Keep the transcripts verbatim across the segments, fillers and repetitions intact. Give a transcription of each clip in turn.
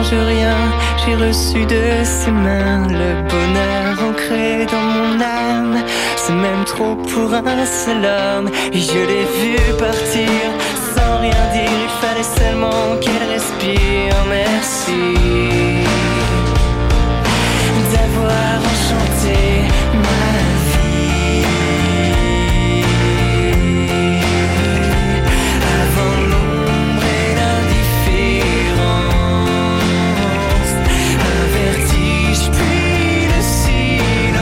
change rien. J'ai reçu de ses mains le bonheur ancré dans mon âme. C'est même trop pour un seul homme. Et je l'ai vu partir sans rien dire. Il fallait seulement qu'elle respire. Merci d'avoir enchanté ma vie. Avant l'ombre et l'indifférence, un vertige puis le silence.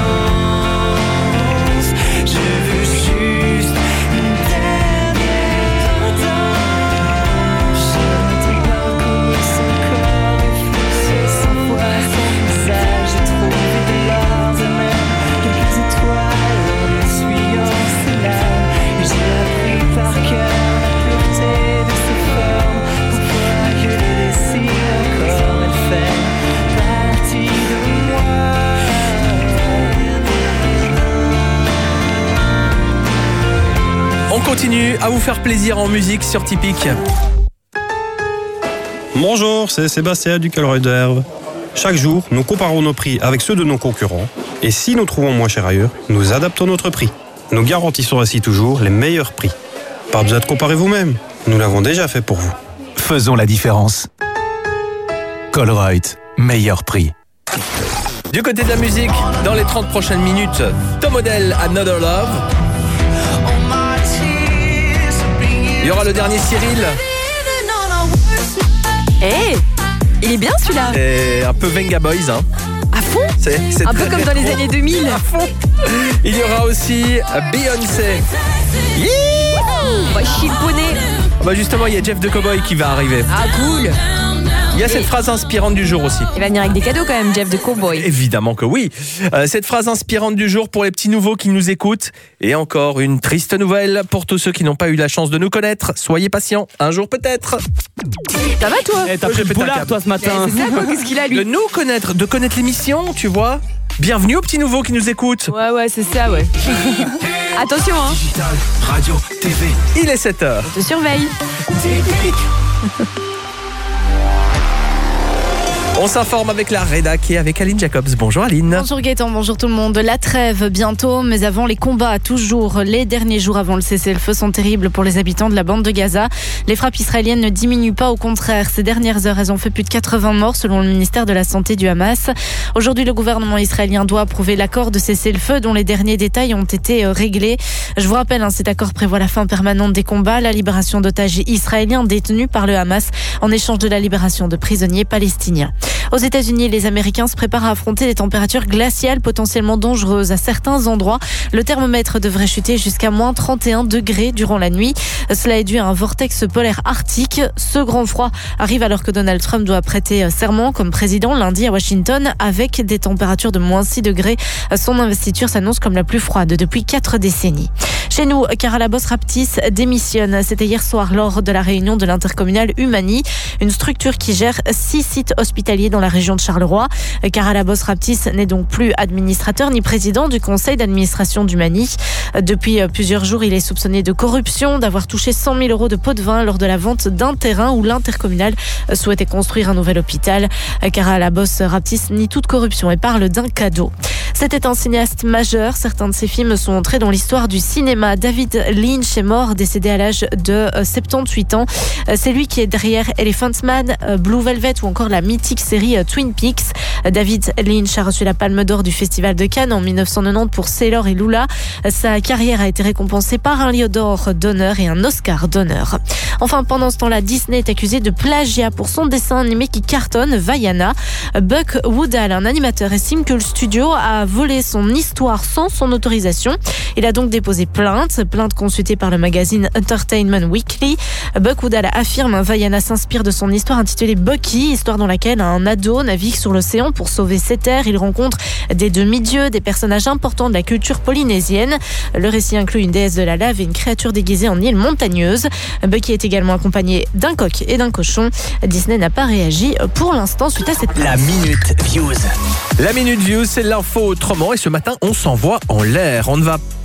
Je veux juste une dernière danse. J'entends pas comment son corps est foutu sans voix, sans visage. J'ai trouvé de l'or de mer, quelques étoiles en essuyant ses larmes. Et j'ai appris par cœur la pureté de ses formes. Pourquoi je le désire encore, elle fait partie de moi. On continue à vous faire plaisir en musique sur Typique. Bonjour, c'est Sébastien du Calroy d'Herve. Chaque jour, nous comparons nos prix avec ceux de nos concurrents et si nous trouvons moins cher ailleurs, nous adaptons notre prix. Nous garantissons ainsi toujours les meilleurs prix. Pas besoin de comparer vous-même, nous l'avons déjà fait pour vous. Faisons la différence. Colruyt, meilleur prix. Du côté de la musique, dans les trente prochaines minutes, Tom Odell, Another Love. Il y aura le dernier Cyril. Eh, il est bien celui-là. Et un peu Venga Boys, hein. À fond. C'est, c'est Un peu très comme dans les rétro. années deux mille. À fond. Il y aura aussi Beyoncé. On va chipponner. Bah justement, il y a Jeff de Cowboy qui va arriver. Ah cool. Il y a cette phrase inspirante du jour aussi. Il va venir avec des cadeaux quand même, Jeff de Cowboy. Évidemment que oui. Euh, cette phrase inspirante du jour pour les petits nouveaux qui nous écoutent. Et encore une triste nouvelle pour tous ceux qui n'ont pas eu la chance de nous connaître. Soyez patients, un jour peut-être. Ça va toi? Eh, t'as Oh, pris j'ai le pété un boulard câble. toi ce matin. C'est ça quoi, qu'est-ce qu'il a De lui? nous connaître, de connaître l'émission, tu vois. Bienvenue aux petits nouveaux qui nous écoutent. Ouais ouais c'est ça ouais. Attention hein, Radio, T V. Il est sept heures. je te surveille. On s'informe avec la rédac et avec Aline Jacobs. Bonjour Aline. Bonjour Gaëtan, bonjour tout le monde. La trêve bientôt, mais avant les combats, toujours. Les derniers jours avant le cessez-le-feu sont terribles pour les habitants de la bande de Gaza. Les frappes israéliennes ne diminuent pas, au contraire. Ces dernières heures, elles ont fait plus de quatre-vingts morts selon le ministère de la Santé du Hamas. Aujourd'hui, le gouvernement israélien doit approuver l'accord de cessez-le-feu dont les derniers détails ont été réglés. Je vous rappelle, hein, cet accord prévoit la fin permanente des combats, la libération d'otages israéliens détenus par le Hamas en échange de la libération de prisonniers palestiniens. Aux États-Unis, les Américains se préparent à affronter des températures glaciales potentiellement dangereuses. À certains endroits, le thermomètre devrait chuter jusqu'à moins trente et un degrés durant la nuit. Cela est dû à un vortex polaire arctique. Ce grand froid arrive alors que Donald Trump doit prêter serment comme président lundi à Washington avec des températures de moins six degrés. Son investiture s'annonce comme la plus froide depuis quatre décennies. Chez nous, Caralabos Raptis démissionne. C'était hier soir lors de la réunion de l'intercommunal Humani, une structure qui gère six sites hospitaliers dans la région de Charleroi. Caralabos Raptis n'est donc plus administrateur ni président du conseil d'administration d'Humani. Depuis plusieurs jours, il est soupçonné de corruption, d'avoir touché cent mille euros de pots de vin lors de la vente d'un terrain où l'intercommunal souhaitait construire un nouvel hôpital. Caralabos Raptis nie toute corruption et parle d'un cadeau. C'était un cinéaste majeur. Certains de ses films sont entrés dans l'histoire du cinéma. David Lynch est mort, décédé à l'âge de soixante-dix-huit ans. C'est lui qui est derrière Elephant Man, Blue Velvet ou encore la mythique série Twin Peaks. David Lynch a reçu la Palme d'Or du Festival de Cannes en dix-neuf cent quatre-vingt-dix pour Sailor et Lula. Sa carrière a été récompensée par un Lion d'Or d'honneur et un Oscar d'honneur. Enfin, pendant ce temps-là, Disney est accusé de plagiat pour son dessin animé qui cartonne, Vaiana. Buck Woodall, un animateur, estime que le studio a volé son histoire sans son autorisation. Il a donc déposé plainte, plainte consultée par le magazine Entertainment Weekly. Buck Woodall affirme que Vaiana s'inspire de son histoire intitulée Bucky, histoire dans laquelle un ado navigue sur l'océan pour sauver ses terres. Il rencontre des demi-dieux, des personnages importants de la culture polynésienne. Le récit inclut une déesse de la lave et une créature déguisée en île montagneuse. Bucky est également accompagné d'un coq et d'un cochon. Disney n'a pas réagi pour l'instant suite à cette plainte. La Minute Views. La Minute Views, c'est l'info autrement. Et ce matin, on s'envoie en l'air. On ne va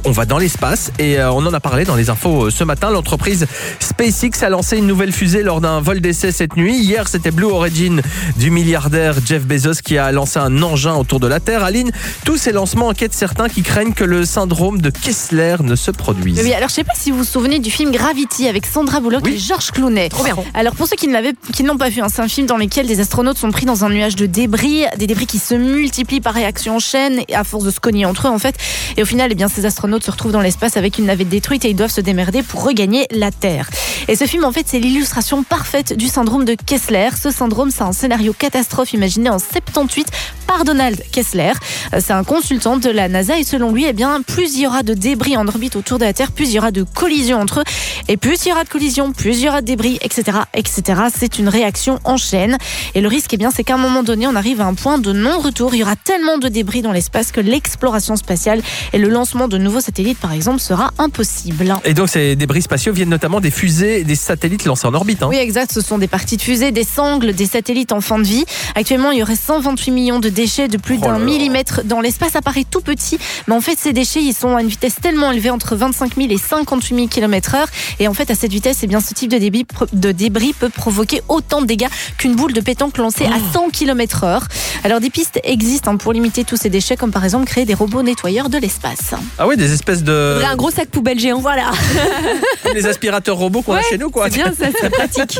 on va dans l'espace et euh, on en a parlé dans les infos euh, ce matin. L'entreprise SpaceX a lancé une nouvelle fusée lors d'un vol d'essai cette nuit. Hier, c'était Blue Origin du milliardaire Jeff Bezos qui a lancé un engin autour de la Terre. Aline, tous ces lancements inquiètent certains qui craignent que le syndrome de Kessler ne se produise. Oui, alors je sais pas si vous vous souvenez du film Gravity avec Sandra Bullock Oui. et George Clooney. Trop bien. Alors pour ceux qui ne l'avaient, qui ne l'ont pas vu, hein, c'est un film dans lequel des astronautes sont pris dans un nuage de débris, des débris qui se multiplient par réaction en chaîne et à force de se cogner entre eux en fait. Et au final, eh bien, ces astronautes se retrouvent dans l'espace avec une navette détruite et ils doivent se démerder pour regagner la Terre. Et ce film en fait, c'est l'illustration parfaite du syndrome de Kessler. Ce syndrome, c'est un scénario catastrophe imaginé en soixante-dix-huit par Donald Kessler. C'est un consultant de la NASA et selon lui, eh bien, plus il y aura de débris en orbite autour de la Terre, plus il y aura de collisions entre eux. Et plus il y aura de collisions, plus il y aura de débris, et cetera, et cetera. C'est une réaction en chaîne. Et le risque, eh bien, c'est qu'à un moment donné, on arrive à un point de non-retour. Il y aura tellement de débris dans l'espace que l'exploration spatiale et le lancement de nouveaux satellites, par exemple, sera impossible. Et donc ces débris spatiaux viennent notamment des fusées et des satellites lancés en orbite. Hein. Oui, exact. Ce sont des parties de fusée, des sangles, des satellites en fin de vie. Actuellement, il y aurait cent vingt-huit millions de déchets de plus Oh là d'un là. millimètre dans l'espace. Ça paraît tout petit, mais en fait, ces déchets, ils sont à une vitesse tellement élevée, entre vingt-cinq mille et cinquante-huit mille kilomètres heure. Et en fait, à cette vitesse, eh bien, ce type de débris, de débris peut provoquer autant de dégâts qu'une boule de pétanque lancée à cent kilomètres heure. Alors, des pistes existent hein, pour limiter tous ces déchets, comme par exemple créer des robots nettoyeurs de l'espace. Ah oui, des espèces de... Faudrait un gros sac poubelle géant. Voilà. les aspirateurs robots qu'on a Ouais, chez nous, quoi. C'est bien, ça, c'est pratique.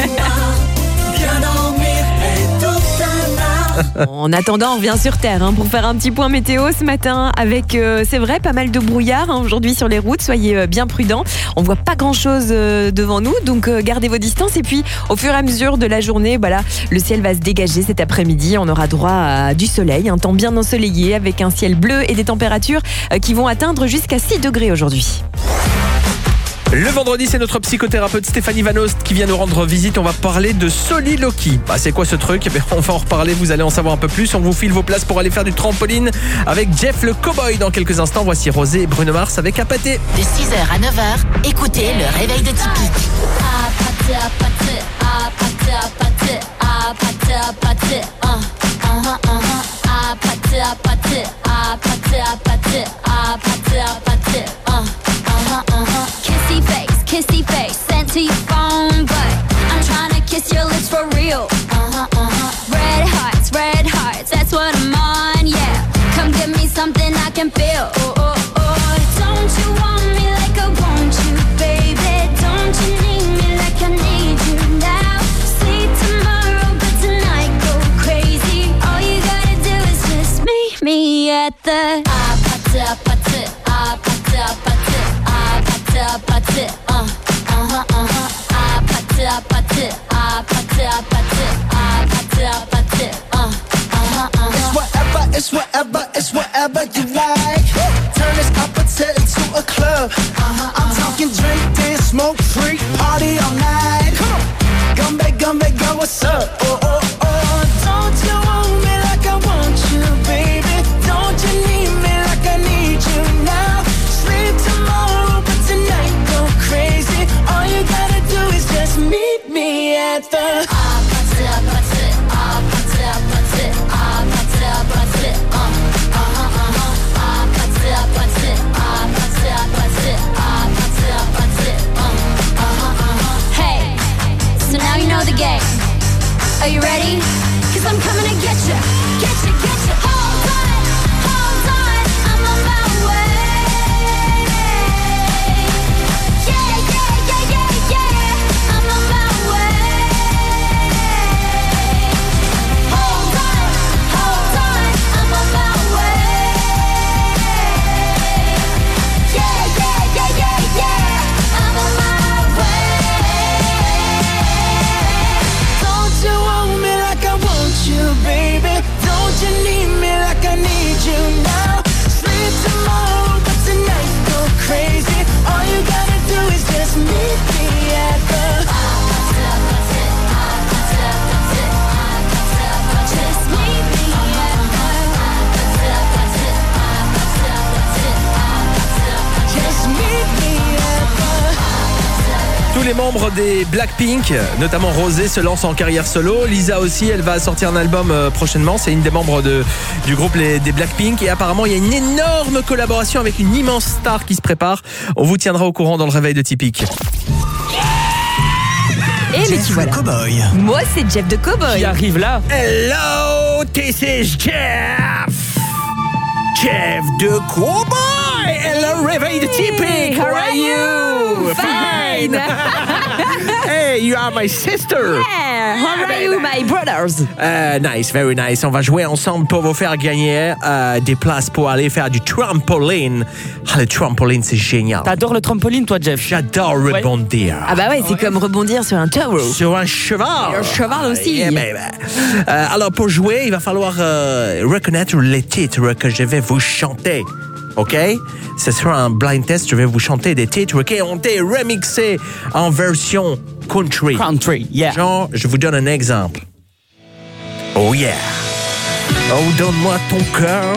En attendant, on revient sur Terre hein, pour faire un petit point météo ce matin avec, euh, c'est vrai, pas mal de brouillard hein, aujourd'hui sur les routes. Soyez euh, bien prudents. On voit pas grand-chose euh, devant nous, donc euh, gardez vos distances. Et puis, au fur et à mesure de la journée, voilà, le ciel va se dégager cet après-midi. On aura droit à du soleil, un temps bien ensoleillé avec un ciel bleu et des températures euh, qui vont atteindre jusqu'à six degrés aujourd'hui. Le vendredi, c'est notre psychothérapeute Stéphanie Van Oost qui vient nous rendre visite. On va parler de soliloquie. Bah, c'est quoi ce truc? Eh bien, on va en reparler, vous allez en savoir un peu plus. On vous file vos places pour aller faire du trampoline avec Jeff le Cowboy dans quelques instants. Voici Rosé et Bruno Mars avec Apathé. De six heures à neuf heures, écoutez le réveil de Typique. Kissy face, kissy face, sent to your phone, but I'm trying to kiss your lips for real. Uh-huh, uh-huh. Red hearts, red hearts, that's what I'm on, yeah. Come give me something I can feel. Oh, oh, oh. Don't you want me like I want you, baby? Don't you need me like I need you now? Sleep tomorrow, but tonight go crazy. All you gotta do is just meet me at the Apathé, Apathé, Apathé, Apathé, Apathé, Apathé, uh, uh-huh, uh-huh. Apathé, Apathé, Apathé, Apathé, Apathé, Apathé, uh, uh-huh, uh-huh. It's whatever, it's whatever, it's whatever you like. Turn this Apathé into a club. Uh-huh, I'm talking drink, dance, smoke, freak, party all night. Come on, come back, come back, girl, what's up? Oh, oh, oh, don't you want me like I want you, baby? Don't you need me like I need you now? Sleep tomorrow, but tonight go crazy. les membres des Blackpink, notamment Rosé, se lancent en carrière solo. Lisa aussi, elle va sortir un album euh, prochainement. C'est une des membres de, du groupe les, des Blackpink. Et apparemment, il y a une énorme collaboration avec une immense star qui se prépare. On vous tiendra au courant dans le réveil de Typique. Et mais tu vois là. Cowboy. Moi, c'est Jeff de Cowboy. Qui arrive là. Hello, this is Jeff. Jeff de Cowboy. Et le réveil de Typique. How are you? Fine. Hey, you are my sister. Yeah, how are you, my brothers? Uh, nice, very nice. On va jouer ensemble pour vous faire gagner uh, des places pour aller faire du trampoline. Ah, le trampoline, c'est génial. T'adores le trampoline, toi, Jeff? J'adore rebondir. Ah bah ouais, c'est comme rebondir sur un taureau. Sur un cheval. Un cheval aussi. Yeah, baby. Euh, alors, pour jouer, il va falloir euh, reconnaître les titres que je vais vous chanter. OK? Ce sera un blind test. Je vais vous chanter des titres qui ont été remixés en version country. Country, yeah. Genre, je vous donne un exemple. Oh yeah. Oh, donne-moi ton cœur.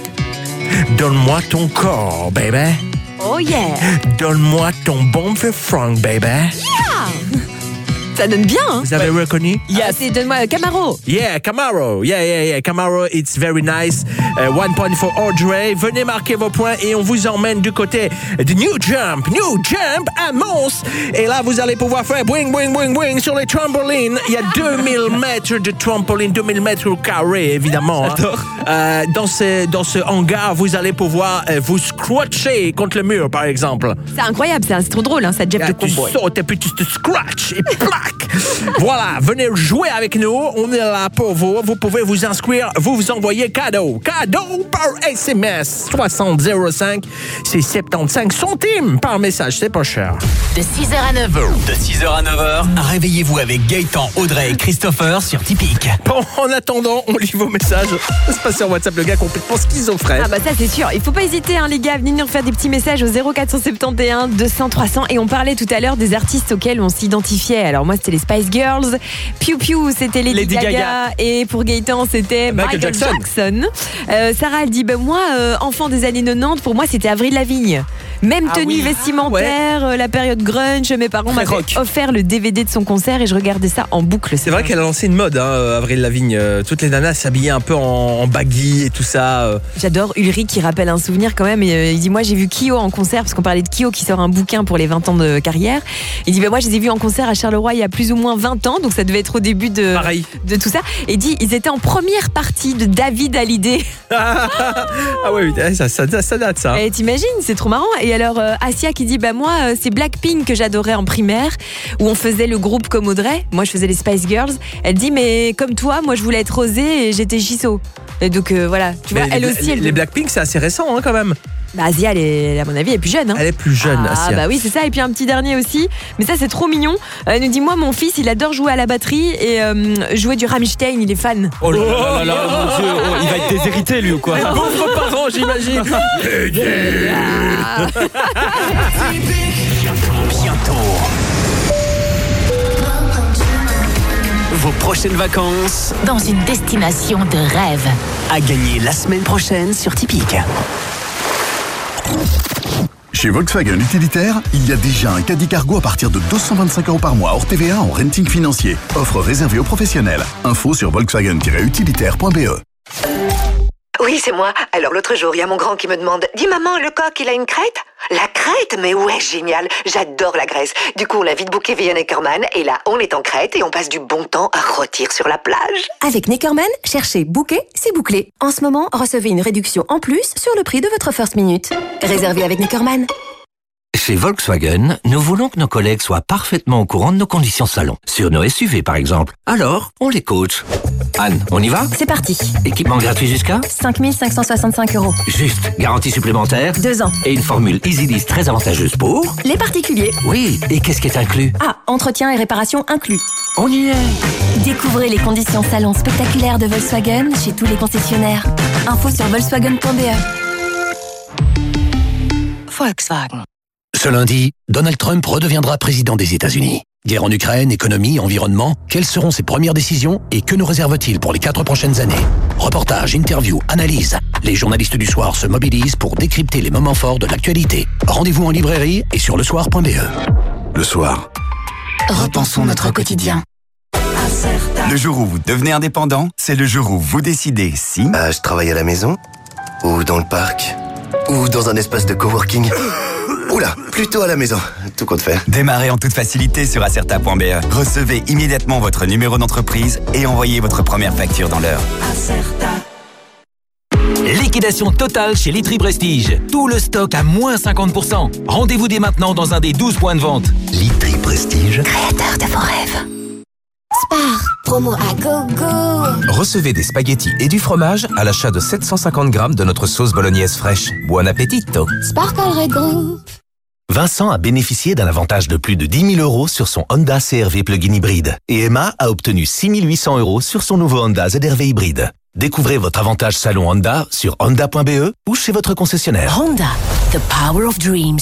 Donne-moi ton corps, baby. Oh yeah. Donne-moi ton bon vieux franc, baby. Yeah. Ça donne bien, hein? Vous avez ouais. reconnu? Yes. Ah, c'est donne-moi Camaro. Yeah, Camaro. Yeah, yeah, yeah. Camaro, it's very nice. Uh, one point for Audrey. Venez marquer vos points et on vous emmène du côté de New Jump. New Jump à Mons. Et là, vous allez pouvoir faire boing, boing, boing, boing sur les trampolines. Il y a deux mille mètres de trampoline, deux mille mètres au carré, évidemment. Hein. Euh, dans, ce, dans ce hangar, vous allez pouvoir euh, vous scratcher contre le mur, par exemple. C'est incroyable, c'est, c'est trop drôle, hein, ça Jeff yeah, de Cowboy. Tu sautes et puis tu te scratches et plac. Voilà, venez jouer avec nous. On est là pour vous. Vous pouvez vous inscrire. Vous vous envoyez cadeau. Cadeau par S M S. soixante zéro cinq. C'est soixante-quinze centimes par message. C'est pas cher. De six heures à neuf heures. De six heures à neuf heures, réveillez-vous avec Gaëtan, Audrey et Christopher sur Typique. Bon, en attendant, on lit vos messages. Ça se passe sur WhatsApp, le gars complètement schizophrène. Ah bah ça c'est sûr. Il faut pas hésiter, hein, les gars, à venir nous faire des petits messages au zéro quatre cent soixante et onze deux cents trois cents. Et on parlait tout à l'heure des artistes auxquels on s'identifiait. Alors moi, c'était les Spice Girls. Pew Pew, c'était Lady, Lady Gaga. Gaga. Et pour Gaëtan, c'était Michael Michael, Jackson. Jackson. Euh, Sarah, elle dit, ben moi, euh, enfant des années quatre-vingt-dix, pour moi, c'était Avril Lavigne. Même Ah tenue oui. vestimentaire, euh, la période grunge. Mes parents Très m'avaient rock. offert le D V D de son concert et je regardais ça en boucle. C'est vrai qu'elle a lancé une mode, hein, Avril Lavigne. Euh, Toutes les nanas s'habillaient un peu en, en baggy et tout ça. euh. J'adore Ulrich qui rappelle un souvenir quand même. Et, euh, il dit, moi j'ai vu Kyo en concert, parce qu'on parlait de Kyo qui sort un bouquin pour les vingt ans de carrière. Il dit, bah, moi je les ai vus en concert à Charleroi il y a plus ou moins vingt ans, donc ça devait être au début de, Pareil. de tout ça. Et il dit, ils étaient en première partie de David Hallyday. Ah ouais, ça, ça, ça, ça date ça. Et t'imagines, c'est trop marrant. Et alors euh, Asia qui dit, bah moi euh, c'est Blackpink que j'adorais en primaire, où on faisait le groupe comme Audrey. Moi je faisais les Spice Girls. Elle dit, mais comme toi, moi je voulais être Rosé et j'étais Jisoo. Et donc euh, voilà, tu vois, Mais elle les, aussi. les, Elle les Blackpink, c'est assez récent hein, quand même. Bah, Asia, elle est, à mon avis, elle est plus jeune. Hein. Elle est plus jeune, Ah, Asia. bah oui, c'est ça. Et puis un petit dernier aussi. Mais ça, c'est trop mignon. Euh, elle nous dit, moi, mon fils, il adore jouer à la batterie et euh, jouer du Rammstein. Il est fan. Oh là là là là, mon Dieu, oh, il va être déshérité, lui, ou quoi? Pauvres parents, j'imagine. Bientôt. Vos prochaines vacances Dans une destination de rêve. à gagner la semaine prochaine sur Typique. Chez Volkswagen Utilitaire, il y a déjà un caddie cargo à partir de deux cent vingt-cinq euros par mois hors T V A en renting financier. Offre réservée aux professionnels. Info sur volkswagen tiret utilitaire point b e. Oui, c'est moi. Alors l'autre jour, il y a mon grand qui me demande « Dis maman, le coq, il a une crête ?» La crête? Mais ouais, génial. J'adore la Grèce. Du coup, on l'a vite booké via Neckerman et là, on est en Crète et on passe du bon temps à rôtir sur la plage. Avec Neckerman, cherchez bouquet, c'est bouclé. En ce moment, recevez une réduction en plus sur le prix de votre first minute. Réservé avec Neckerman. Chez Volkswagen, nous voulons que nos collègues soient parfaitement au courant de nos conditions salon. Sur nos S U V, par exemple. Alors, on les coach. Anne, on y va? C'est parti. Équipement gratuit jusqu'à cinq mille cinq cent soixante-cinq euros. Juste. Garantie supplémentaire. Deux ans. Et une formule EasyLease très avantageuse pour... Les particuliers. Oui, et qu'est-ce qui est inclus? Ah, entretien et réparation inclus. On y est. Découvrez les conditions salon spectaculaires de Volkswagen chez tous les concessionnaires. Info sur volkswagen point b e. Volkswagen. Ce lundi, Donald Trump redeviendra président des États-Unis. Guerre en Ukraine, économie, environnement, quelles seront ses premières décisions et que nous réserve-t-il pour les quatre prochaines années? Reportage, interview, analyse. Les journalistes du soir se mobilisent pour décrypter les moments forts de l'actualité. Rendez-vous en librairie et sur le soir point b e. Le soir, repensons notre quotidien. Le jour où vous devenez indépendant, c'est le jour où vous décidez si... Ah, je travaille à la maison, ou dans le parc, ou dans un espace de coworking. Oula, plutôt à la maison, tout compte fait. Démarrez en toute facilité sur acerta point b e. Recevez immédiatement votre numéro d'entreprise et envoyez votre première facture dans l'heure. Liquidation totale chez Litry Prestige. Tout le stock à moins cinquante pour cent. Rendez-vous dès maintenant dans un des douze points de vente. Litry Prestige, Créateur de vos rêves. Spar, promo à gogo. Recevez des spaghettis et du fromage à l'achat de sept cent cinquante grammes de notre sauce bolognaise fraîche. Buon appetito. Sparkle Red Group. Vincent a bénéficié d'un avantage de plus de dix mille euros sur son Honda C R V plug-in hybride. Et Emma a obtenu six mille huit cents euros sur son nouveau Honda Z R V hybride. Découvrez votre avantage salon Honda sur honda point b e ou chez votre concessionnaire. Honda, the power of dreams.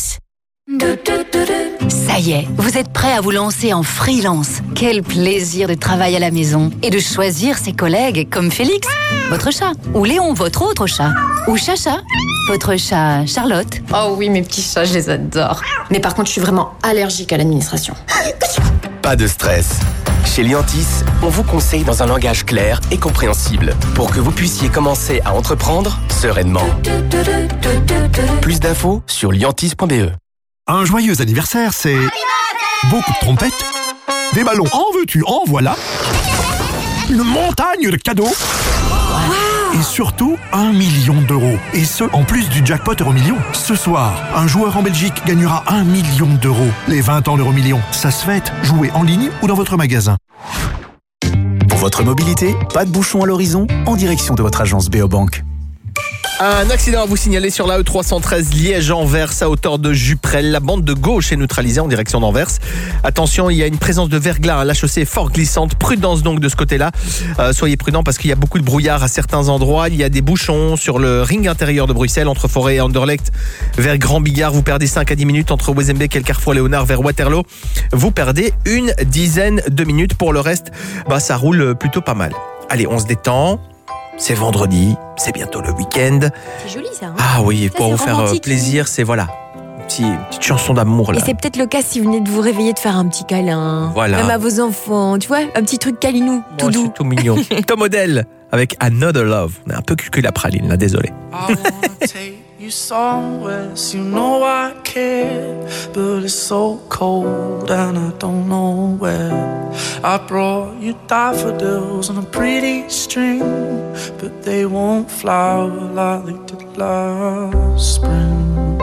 Ça y est, vous êtes prêt à vous lancer en freelance. Quel plaisir de travailler à la maison et de choisir ses collègues comme Félix, votre chat, ou Léon, votre autre chat, ou Chacha, votre chat Charlotte. Oh oui, mes petits chats, je les adore. Mais par contre, je suis vraiment allergique à l'administration. Pas de stress. Chez Liantis, on vous conseille dans un langage clair et compréhensible pour que vous puissiez commencer à entreprendre sereinement. Plus d'infos sur liantis point b e. Un joyeux anniversaire, c'est beaucoup de trompettes, des ballons, en veux-tu, en voilà, une montagne de cadeaux, wow. Et surtout un million d'euros. Et ce, en plus du jackpot Euromillion. Ce soir, un joueur en Belgique gagnera un million d'euros. Les vingt ans d'Euromillion, ça se fête. Jouez en ligne ou dans votre magasin. Pour votre mobilité, pas de bouchon à l'horizon, en direction de votre agence Béobank. Un accident à vous signaler sur la E trois cent treize Liège-Anvers à hauteur de Juprel. La bande de gauche est neutralisée en direction d'Anvers. Attention, il y a une présence de verglas. La chaussée est fort glissante. Prudence donc de ce côté-là. Euh, soyez prudents parce qu'il y a beaucoup de brouillard à certains endroits. Il y a des bouchons sur le ring intérieur de Bruxelles entre Forêt et Anderlecht vers Grand Bigard. Vous perdez cinq à dix minutes entre Wezenbeek et le carrefour Léonard vers Waterloo. Vous perdez une dizaine de minutes. Pour le reste, bah, ça roule plutôt pas mal. Allez, on se détend. C'est vendredi, c'est bientôt le week-end. C'est joli ça. Hein ah oui, et ça, pour vous faire romantique. plaisir, c'est voilà, une petite, une petite chanson d'amour là. Et c'est peut-être le cas si vous venez de vous réveiller de faire un petit câlin. Voilà. Même à vos enfants, tu vois, un petit truc câlinou, tout Moi, doux. c'est tout mignon. Tom Odell avec Another Love. On est un peu cucul la praline là, désolé. You somewhere, so you know I care, but it's so cold and I don't know where. I brought you daffodils on a pretty string, but they won't flower like they did last spring.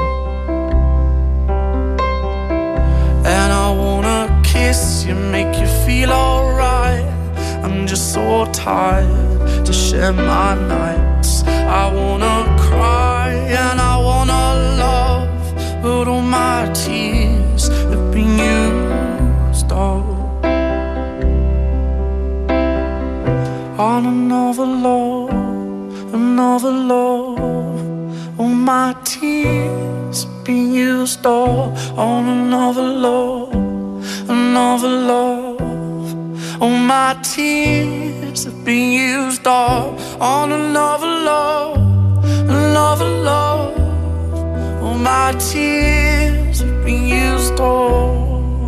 And I wanna kiss you, make you feel alright. I'm just so tired to share my nights. I wanna cry and I wanna love, but all my tears have been used up on another love, another love. All my tears have been used up on another love, another love. All my tears have been used up on another love, another love. All my tears have been used up.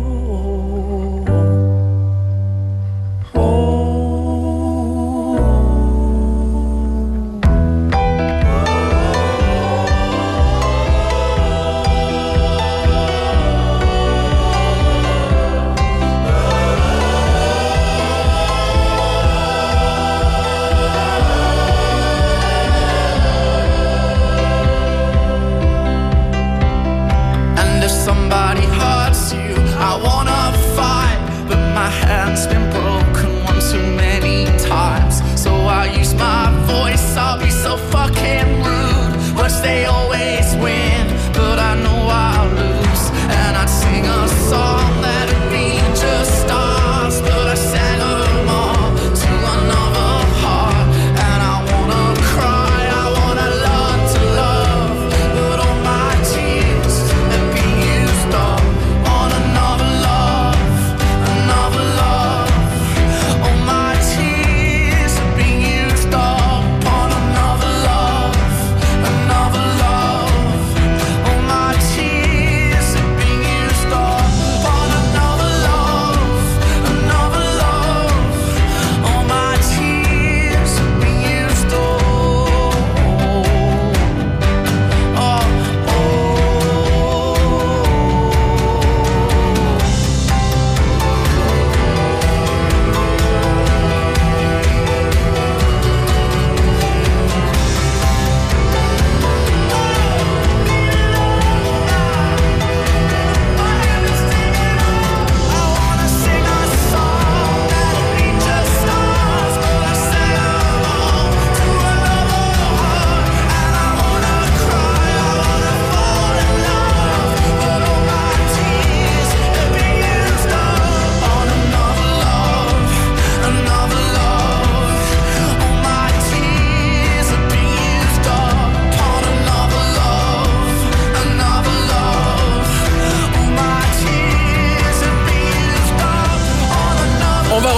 They always win, but I know I'll lose. And I'd sing a song that had been just stars, but I sang them all to another heart. And I wanna cry, I wanna learn to love, but all my tears have been used up on another love, another love. All my tears have been used up on another love, another love.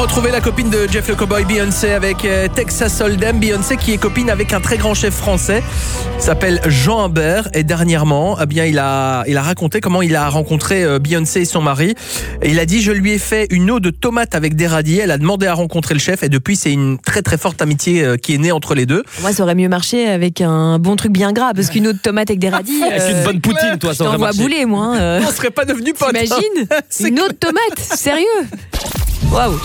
retrouver la copine de Jeff le Cowboy, Beyoncé, avec euh, Texas Hold'em. Beyoncé qui est copine avec un très grand chef français, il s'appelle Jean Humbert. Et dernièrement, eh bien, il a, il a raconté comment il a rencontré euh, Beyoncé et son mari. Et il a dit, je lui ai fait une eau de tomate avec des radis. Elle a demandé à rencontrer le chef et depuis, c'est une très très forte amitié euh, qui est née entre les deux. Moi, ça aurait mieux marché avec un bon truc bien gras, parce qu'une eau de tomate avec des radis. Avec euh, une bonne poutine, toi, ça aurait t'envoies marché. bouler, moi. hein, euh. On serait pas devenu potes. T'imagines une eau de tomate, sérieux? Waouh.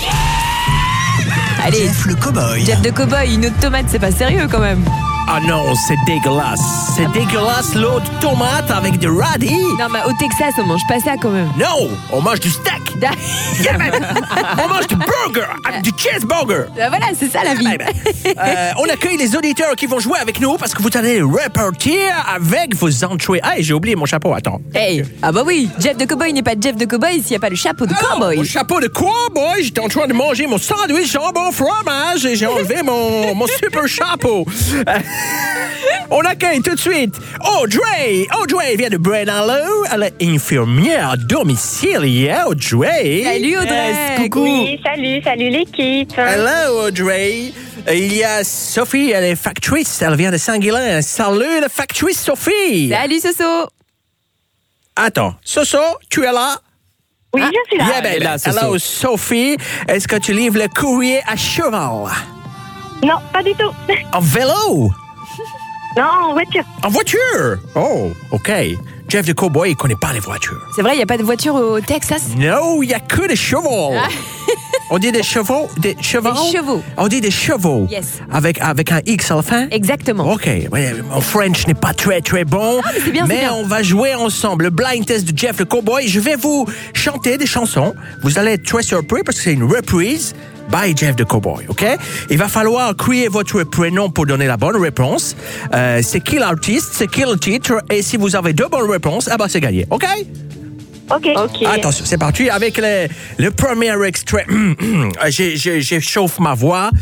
Allez, Jeff le Cowboy. Jeff de Cowboy, une eau de tomate, c'est pas sérieux quand même. Ah non, c'est dégueulasse. C'est dégueulasse l'eau de tomate avec des radis. Non, mais au Texas, on mange pas ça quand même. Non, on mange du steak. Yeah, man. On mange du burger, du cheeseburger. Ben voilà, c'est ça la vie. Euh, on accueille les auditeurs qui vont jouer avec nous parce que vous allez repartir avec vos entrées. Ah, et j'ai oublié mon chapeau, attends. Hey, ah bah oui, Jeff de Cowboy n'est pas Jeff de Cowboy s'il n'y a pas le chapeau de Cowboy. Mon chapeau de cowboy, j'étais en train de manger mon sandwich jambon fromage et j'ai enlevé mon, mon super chapeau. Euh, on accueille tout de suite Audrey. Audrey vient de Brenalo. Elle est infirmière domiciliaire. Audrey. Salut Audrey. Coucou. Oui, salut, salut l'équipe. Hello Audrey. Il y a Sophie, elle est factrice. Elle vient de Saint-Guilain. Salut la factrice Sophie. Salut Soso. Attends, Soso, tu es là? Oui, je suis là. Yeah, baby. là, Soso. Hello Sophie. Est-ce que tu livres le courrier à cheval? Non, pas du tout. En vélo? Non, en voiture. En voiture? Oh, OK. Jeff the Cowboy, il connaît pas les voitures. C'est vrai, il n'y a pas de voiture au Texas? Non, il n'y a que des chevaux. Ah. On dit des chevaux? Des chevaux? Des chevaux. On dit des chevaux. Yes. Avec, avec un X à la fin? Exactement. OK. Ouais, mon French n'est pas très, très bon. Ah, mais c'est bien, c'est bien. on va jouer ensemble. Le blind test de Jeff le Cowboy. Je vais vous chanter des chansons. Vous allez être très surpris parce que c'est une reprise by Jeff the Cowboy, OK? Il va falloir crier votre prénom pour donner la bonne réponse. Euh, c'est qui l'artiste, c'est qui le titre, et si vous avez deux bonnes réponses, ah ben c'est gagné, OK? OK. OK. Attention, c'est parti avec le, le premier extrait. J'ai- j'ai- J'échauffe ma voix.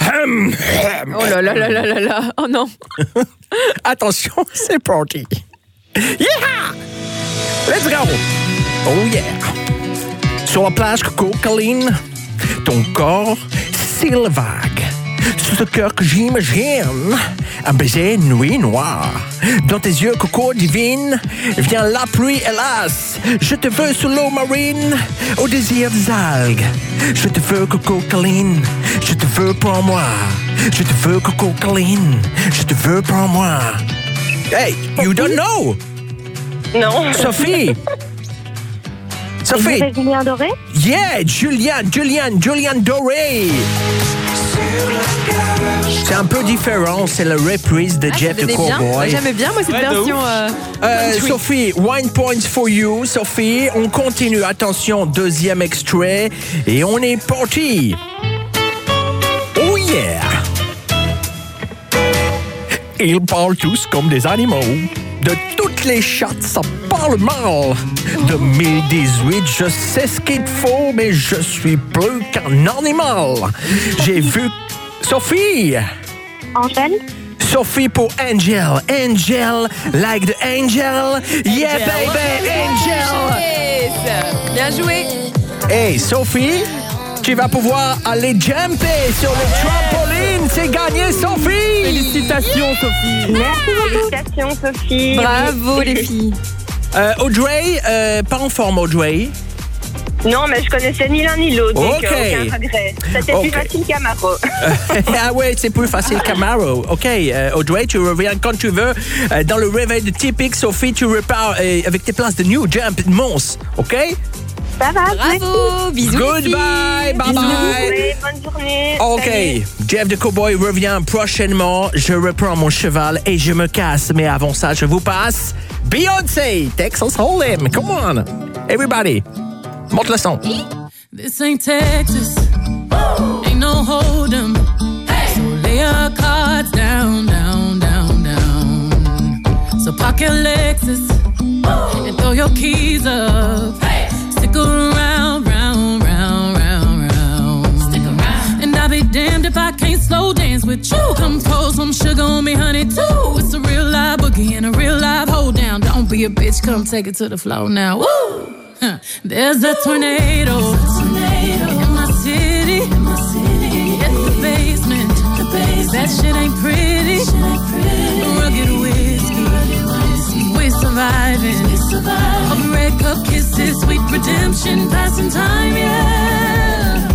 Oh là là là là là là. Oh non. Attention, c'est parti. Yeah! Let's go! Oh yeah! Sur la plage cocaline, ton corps, c'est le vague. Sous ce cœur que j'imagine, un baiser nuit noire. Dans tes yeux coco divine, vient la pluie hélas. Je te veux sous l'eau marine, au désir des algues. Je te veux coco caline, je te veux pour moi. Je te veux coco caline, je te veux pour moi. Hey, you don't know? Non. Sophie! Sophie! Julien Doré? Yeah, Julian, Julian, Julian Doré. C'est un peu différent, c'est la reprise de Ah, Jeff ça the donnait bien. Moi, Cowboy. j'aimais bien, moi, cette Ouais, de version. ouf. euh, Euh, country. Sophie, one point for you, Sophie. On continue, attention, deuxième extrait. Et on est parti. Oh yeah! Ils parlent tous comme des animaux. De toutes les chattes, ça parle mal. deux mille dix-huit, je sais ce qu'il faut, mais je suis plus qu'un animal. J'ai vu... Sophie! Angèle? Sophie pour Angel. Angel, like the angel. Yeah, baby, Angel. Yes. Bien joué. Hey, Sophie, tu vas pouvoir aller jumper sur le trampoline. C'est gagné, Sophie. Félicitations, Sophie. Merci beaucoup. Félicitations, Sophie. Bravo les filles. Euh, Audrey, euh, pas en forme, Audrey. Non, mais je connaissais ni l'un ni l'autre, donc Ok. euh, aucun regret. C'était Ok. plus facile qu'Amaro. Ah ouais, c'est plus facile qu'Amaro. OK, euh, Audrey, tu reviens quand tu veux. Euh, dans le réveil de Typique, Sophie, tu repars euh, avec tes places de New Jump Mons. OK? Ça va, Bravo. Bisous. les filles. Goodbye, bye Bisous. bye. Oui, bonne journée. OK, Salut. Jeff the Cowboy revient prochainement. Je reprends mon cheval et je me casse. Mais avant ça, je vous passe Beyoncé, Texas Hold'em. Come on, everybody. Monte le son. This ain't Texas. Ain't no hold'em. So lay your cards down, down, down, down. So park your Lexus and throw your keys up. Stick around, round, round, round, round. Stick around. And I'll be damned if I can't slow dance with you. Come pour some sugar on me, honey, too. It's a real live boogie and a real live hold down. Don't be a bitch, come take it to the floor now. Woo! Huh. There's a tornado, in my city. that shit ain't pretty. Rugged whiskey, we're surviving. Of red cup kisses, sweet redemption, passing time, yeah.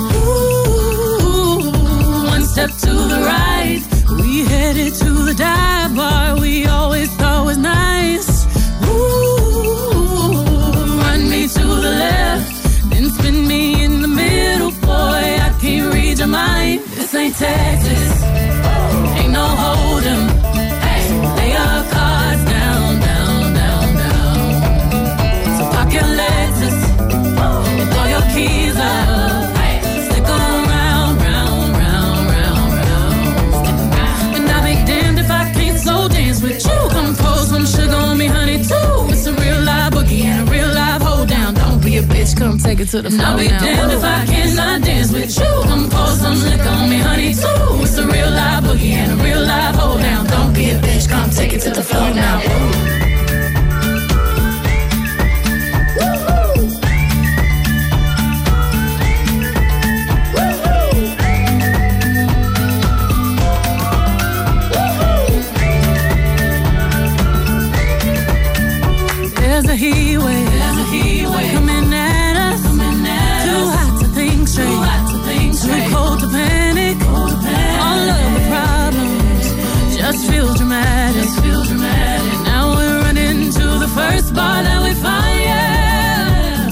Ooh, one step to the right, we headed to the dive bar we always thought was nice. Ooh, run me to the left, then spin me in the middle, boy, I can't read your mind. This ain't Texas, ain't no hold'em. Hey, lay your cards down, down, down, down. So park your Lexus and throw your keys up. Hey, stick 'em round, round, round, round, round. And I'll be damned if I can't slow dance with you. Come pour some sugar on me, honey, too. It's a real live boogie and a real live hold down. Don't be a bitch, come take it to the floor. I'll be damned if I cannot dance with you. Come pour some liquor on me, honey, too. It's a real live boogie and a real live hold down. Don't be a bitch, come take it to the floor now. There's a heat wave, there's a heat wave coming at us, coming at too us. Hot to think straight, too hot to think straight, too cold to panic, cold to panic. All of the problems just feel dramatic, just feel dramatic. Now we're running to the first bar that we find, yeah.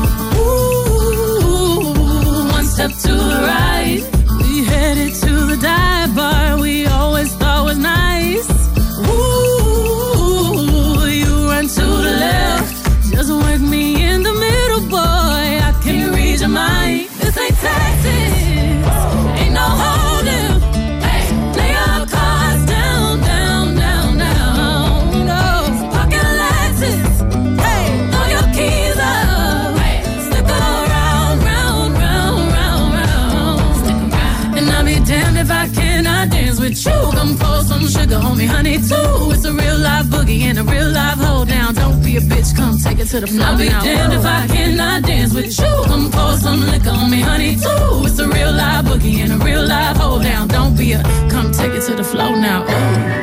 Ooh, one step to the right, we headed to the dive bar we always thought was nice. Ooh, you run to the left, just work me in the middle, boy, I can't read your mind. This ain't Texas, ain't no hold'em. Hey, lay your cards down, down, down, down. No, pocket Lexus, hey, throw your keys up. Hey, stick around, round, round, round, round. Stick around. And I'll be damned if I cannot dance with you. Come pour some sugar on me, honey, too. It's a real live boogie and a real live hold down. Don't be a bitch, come take it to the floor. I'll be damned if I cannot dance with you. Come pour some liquor on me, honey, too. It's a real live boogie and a real live hold down. Don't be a, come take it to the floor now. Ooh.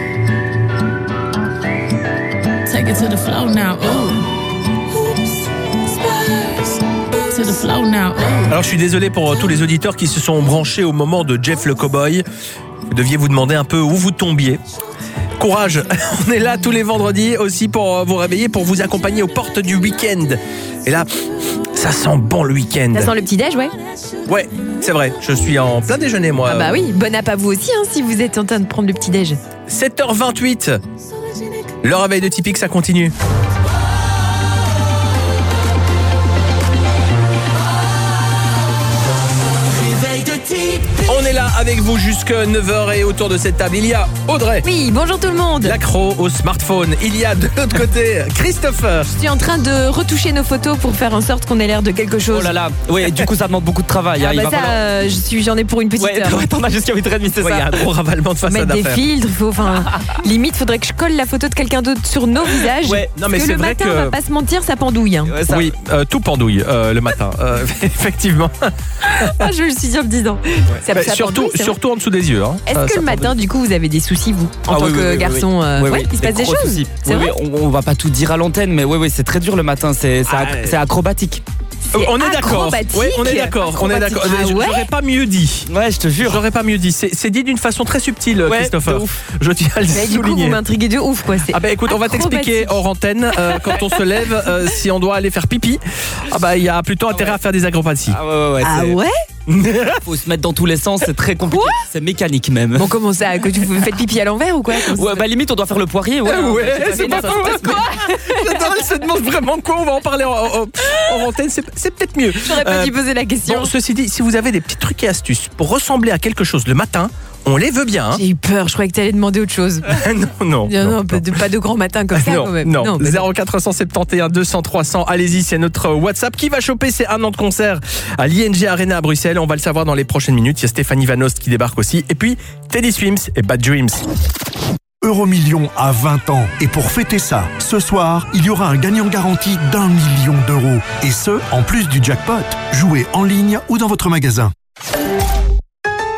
Take it to the floor now. Ooh. Oops, Spurs. To the floor now. Ooh. Alors je suis désolé pour tous les auditeurs qui se sont branchés au moment de Jeff le Cowboy. Vous deviez vous demander un peu où vous tombiez. Courage, on est là tous les vendredis aussi pour vous réveiller, pour vous accompagner aux portes du week-end. Et là, ça sent bon le week-end. Ça sent le petit-déj, ouais. Ouais, c'est vrai, je suis en plein déjeuner moi. Ah bah oui, bon app à vous aussi hein, si vous êtes en train de prendre le petit-déj. sept heures vingt-huit, le réveil de Tipeee, ça continue. On est là avec vous jusqu'à neuf heures et autour de cette table, il y a Audrey. Oui, bonjour tout le monde. L'accro au smartphone. Il y a de l'autre côté Christopher. Je suis en train de retoucher nos photos pour faire en sorte qu'on ait l'air de quelque chose. Oh là là, oui, du coup ça demande beaucoup de travail. Ah hein, bah il va ça, falloir... euh, je suis, j'en ai pour une petite ouais, heure. Ouais, t'en as jusqu'à huit heures trente, c'est ouais, ça. Il y a un gros ravalement de façade mettre à des faire. filtres, faut, enfin, limite, faudrait que je colle la photo de quelqu'un d'autre sur nos visages. Ouais, non, mais parce que c'est le vrai matin, que... on va pas se mentir, ça pendouille. Hein. Ouais, ça... Oui, euh, tout pendouille euh, le matin, euh, effectivement. Ah, je le suis dit en me disant. Ça, Bah, ça surtout, pendouille, surtout en dessous des yeux. Hein. Est-ce Euh, que ça le matin, pendouille. du coup, vous avez des soucis, vous, en Ah, tant oui, que oui, oui, garçon oui. euh, Oui, ouais, oui, il se passe des gros choses. soucis. C'est Oui, vrai oui, on, on va pas tout dire à l'antenne, mais oui, oui, c'est très dur le matin, c'est, c'est, Ah, ac- c'est acrobatique. C'est on est d'accord. acrobatique. Oui, on est d'accord. On est d'accord. Ah ouais J'aurais pas mieux dit. Ouais, je te jure. J'aurais pas mieux dit. C'est, c'est dit d'une façon très subtile, Ouais, Christopher. de ouf. Je tiens à le Mais du coup, souligner. vous m'intriguez de ouf, quoi. C'est Ah bah écoute, on va t'expliquer hors antenne euh, quand on se lève euh, si on doit aller faire pipi. Ah bah il y a plutôt intérêt à faire des acrobaties. Ah ouais, ouais, ouais. Ah c'est- ouais Faut se mettre dans tous les sens, c'est très compliqué. Quoi C'est mécanique même. Bon, comment ça que vous faites pipi à l'envers ou quoi Comment ça Ouais, bah limite, on doit faire le poirier. Ouais, Ah ouais, Je sais c'est pas pas comment ça faux. se passe, mais- J'adore, elle se demande vraiment quoi. On va en parler en, en- en antenne. C'est, c'est peut-être mieux. J'aurais pas Euh, dû poser la question. Bon, ceci dit, si vous avez des petits trucs et astuces pour ressembler à quelque chose le matin, on les veut bien. Hein. J'ai eu peur, je croyais que t'allais demander autre chose. non, non. Non, non, pas de, pas de grand matin comme ça non, quand même. non. bah zéro quatre sept un deux cents trois cents, allez-y, c'est notre WhatsApp. Qui va choper ses un an de concert à l'I N G Arena à Bruxelles? On va le savoir dans les prochaines minutes. Il y a Stéphanie Van Ost qui débarque aussi. Et puis, Teddy Swims et Bad Dreams. Euromillions a vingt ans. Et pour fêter ça, ce soir, il y aura un gagnant garanti d'un million d'euros. Et ce, en plus du jackpot. Jouez en ligne ou dans votre magasin.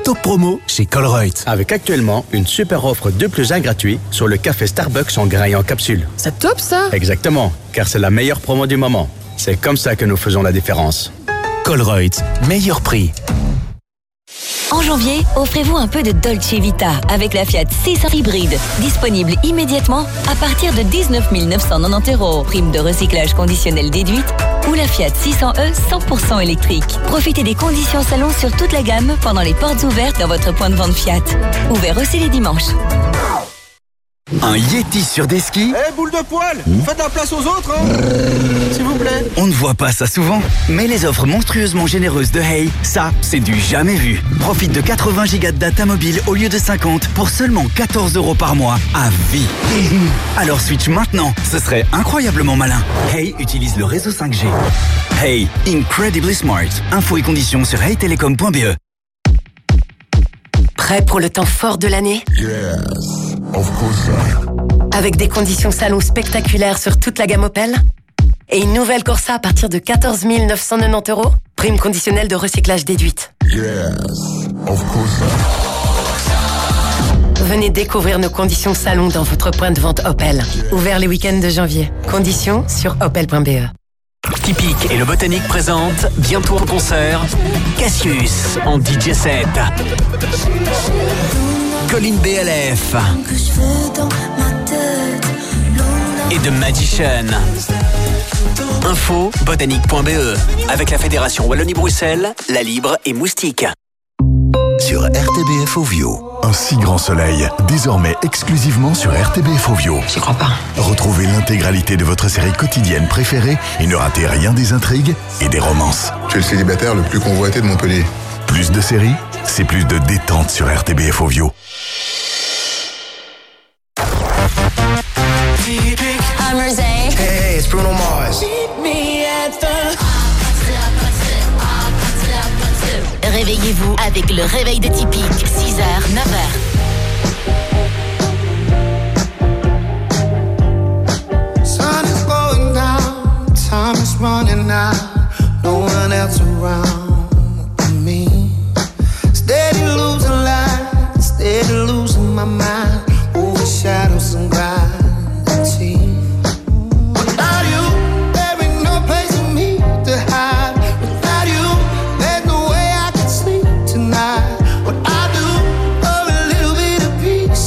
top promo chez Colruyt. Avec actuellement une super offre deux plus un gratuit sur le café Starbucks en grain et en capsule. C'est top ça. Exactement, car c'est la meilleure promo du moment. C'est comme ça que nous faisons la différence. Colruyt, meilleur prix. En janvier, offrez-vous un peu de Dolce Vita avec la Fiat six cents hybride. Disponible immédiatement à partir de dix-neuf mille neuf cent quatre-vingt-dix euros. Prime de recyclage conditionnelle déduite ou la Fiat six cents E cent pour cent électrique. Profitez des conditions salon sur toute la gamme pendant les portes ouvertes dans votre point de vente Fiat. Ouvert aussi les dimanches. Un Yeti sur des skis? Eh, boule de poil, faites la place aux autres, hein. S'il vous plaît. On ne voit pas ça souvent, mais les offres monstrueusement généreuses de Hey, ça, c'est du jamais vu. Profite de quatre-vingts gigas de data mobile au lieu de cinquante pour seulement quatorze euros par mois à vie. Alors switch maintenant, ce serait incroyablement malin. Hey utilise le réseau cinq G. Hey, incredibly smart. Infos et conditions sur hey telecom point b e. Prêt pour le temps fort de l'année? Yes, of course. Avec des conditions salon spectaculaires sur toute la gamme Opel? Et une nouvelle Corsa à partir de quatorze mille neuf cent quatre-vingt-dix euros? Prime conditionnelle de recyclage déduite. Yes, of course. Venez découvrir nos conditions salon dans votre point de vente Opel. Ouvert les week-ends de janvier. Conditions sur opel point b e. Typique et le Botanique présente bientôt en concert Cassius en D J set. Colin B L F et The Magician. Info botanique point b e avec la Fédération Wallonie-Bruxelles, La Libre et Moustique. Sur R T B F Ovio. Un si grand soleil, désormais exclusivement sur R T B F Ovio. J'y crois pas. Retrouvez l'intégralité de votre série quotidienne préférée et ne ratez rien des intrigues et des romances. Tu es le célibataire le plus convoité de Montpellier. Plus de séries, c'est plus de détente sur R T B F Ovio. I'm Rosé. Hey, it's Bruno Mars. Réveillez-vous avec le réveil de Typique, six heures, neuf heures. Sun is going down, time is running out, no one else around but me. Steady losing light, steady losing my mind, over shadows and gravity. Without you, there ain't no place for me to hide. Without you, there's no way I can sleep tonight. What I do for a little bit of peace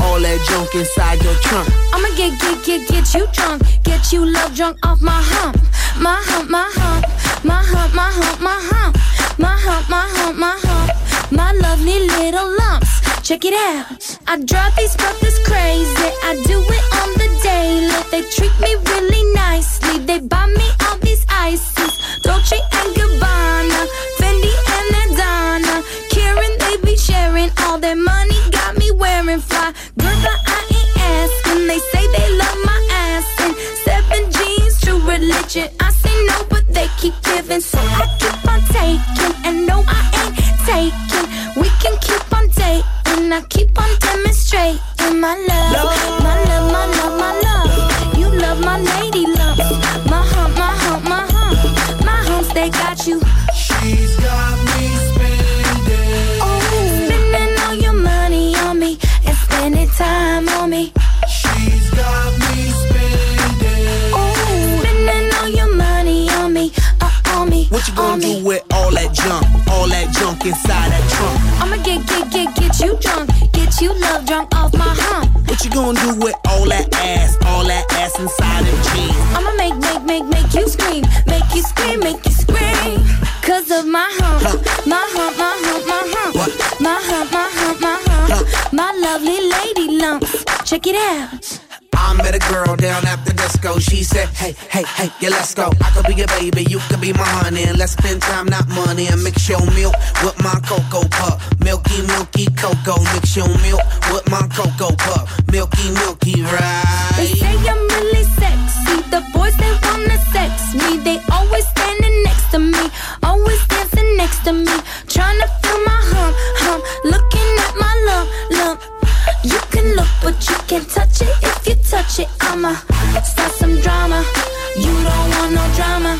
all that junk inside your trunk. I'ma get, get, get, get you drunk. Get you love drunk off my hump. My hump, my hump. My hump, my hump, my hump. My hump, my hump, my hump. My lovely little lumps. Check it out. I drive these brothers crazy. I do it on the daily. They treat me really nicely. They buy me all these ices. Dolce and Gabbana. Fendi and Adana. Karen, they be sharing all their money. Got me wearing fly. Girl, but I ain't asking. They say they love my ass. And seven jeans, true religion. I say no, but they keep giving. So I keep on taking. And no, I ain't taking. We can keep on dating. I keep on demonstrating my love. My love, my love, my love. You love my lady love. My hump, my hump, my hump. My humps, they got you. She's got me spending. Oh, spending all your money on me. And spending time on me. She's got me spending. Oh, spending all your money on me. Uh, on me. What you gonna do with all that junk? All that junk inside that trunk? I'ma get, get, get, get you drunk. Get you love drunk off my hump. What you gonna do with all that ass? All that ass inside them jeans? I'ma make, make, make, make you scream. Make you scream, make you scream. Cause of my hump. My hump, my hump, my hump. What? My hump, my hump, my hump. My lovely lady lumps. Check it out. I met a girl down at the disco. She said, hey, hey, hey, yeah, let's go. I could be your baby, you could be my honey. And let's spend time, not money. And mix your milk with my cocoa pup. Milky, milky cocoa. Mix your milk with my cocoa pup. Milky, milky, right? They say I'm really sexy. The boys, they wanna sex me. They always standing next to me. Always dancing next to me. Trying to feel my hump, hump. Looking at my lump, lump. You can look, but you can't touch it. If you touch it, I'ma start some drama. You don't want no drama.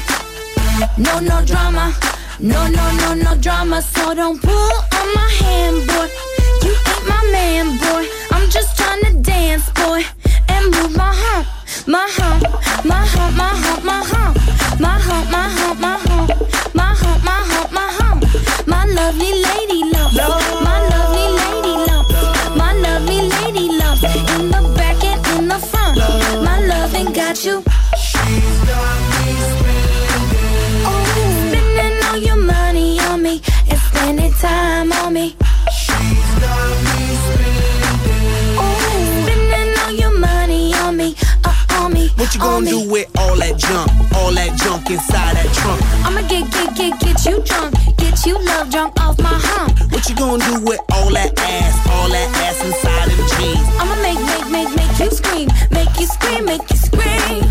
No, no drama. No, no, no, no drama. So don't pull on my hand, boy. You ain't my man, boy. I'm just trying to dance, boy. And move my hump. My hump. My hump, my hump, my hump. My hump, my hump, my hump. My hump, my hump, my hump. My lovely lady love. My lovely lady love. My lovely lady love. In the back and in the front. My loving got you. She's got me spending. Oh, spending all your money on me. And spending time on me. She's got me spending. Oh, spending all your money on me. Uh, on me. What you gonna do with all that junk? All that junk inside that trunk? I'ma get, get, get, get you drunk. Get you love drunk off my hump. What you gonna do with all that ass? All that ass inside them jeans? I'ma make, make, make, make you scream. Make you scream, make you scream.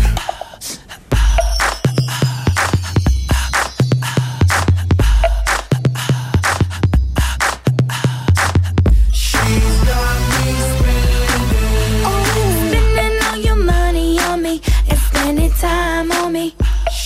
She's got me spending. Oh, spending all your money on me. And spending time on me.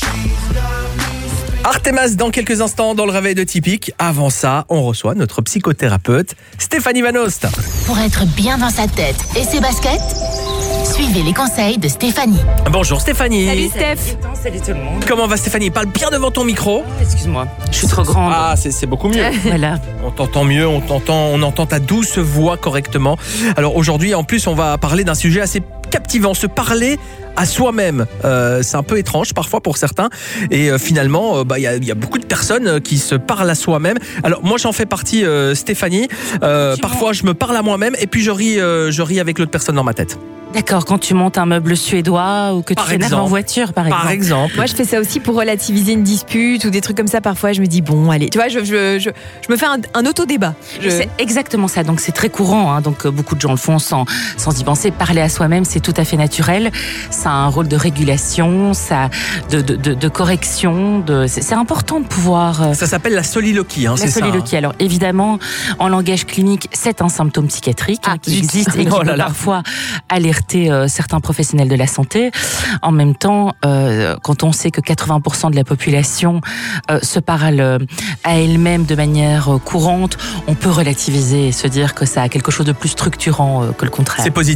Artemas dans quelques instants dans le réveil de Typique. Avant ça, on reçoit notre psychothérapeute Stéphanie Van Oost. Pour être bien dans sa tête et ses baskets, suivez les conseils de Stéphanie. Bonjour Stéphanie. Salut Steph. Salut tout le monde. Comment va Stéphanie? Parle bien devant ton micro. Excuse-moi, je suis trop grande. Ah, c'est, c'est beaucoup mieux. Voilà. On t'entend mieux, on t'entend, on entend ta douce voix correctement. Alors aujourd'hui, en plus, on va parler d'un sujet assez captivant, se parler à soi-même. Euh, c'est un peu étrange parfois pour certains. Et euh, finalement, il euh, bah, y, y a beaucoup de personnes qui se parlent à soi-même. Alors moi, j'en fais partie, euh, Stéphanie. Euh, parfois, je me parle à moi-même et puis je ris, euh, je ris avec l'autre personne dans ma tête. D'accord, quand tu montes un meuble suédois ou que tu t'énerves en voiture, par exemple. Par exemple. Moi, je fais ça aussi pour relativiser une dispute ou des trucs comme ça. Parfois, je me dis, bon, allez, tu vois, je, je, je, je me fais un, un auto-débat. Je... C'est exactement ça. Donc, c'est très courant. Hein. Donc, beaucoup de gens le font sans, sans y penser. Parler à soi-même, c'est tout à fait naturel. Ça a un rôle de régulation, ça, de, de, de, de correction. De... C'est, c'est important de pouvoir. Ça s'appelle la soliloquie, hein, la c'est soliloquie. ça. Hein. Alors, évidemment, en langage clinique, c'est un symptôme psychiatrique ah, hein, qui existe et qui oh là peut là. parfois alerter euh, certains professionnels de la santé. En même temps, euh, quand on sait que quatre-vingts pour cent de la population euh, se parle euh, à elle-même de manière euh, courante, on peut relativiser et se dire que ça a quelque chose de plus structurant euh, que le contraire. C'est positif ?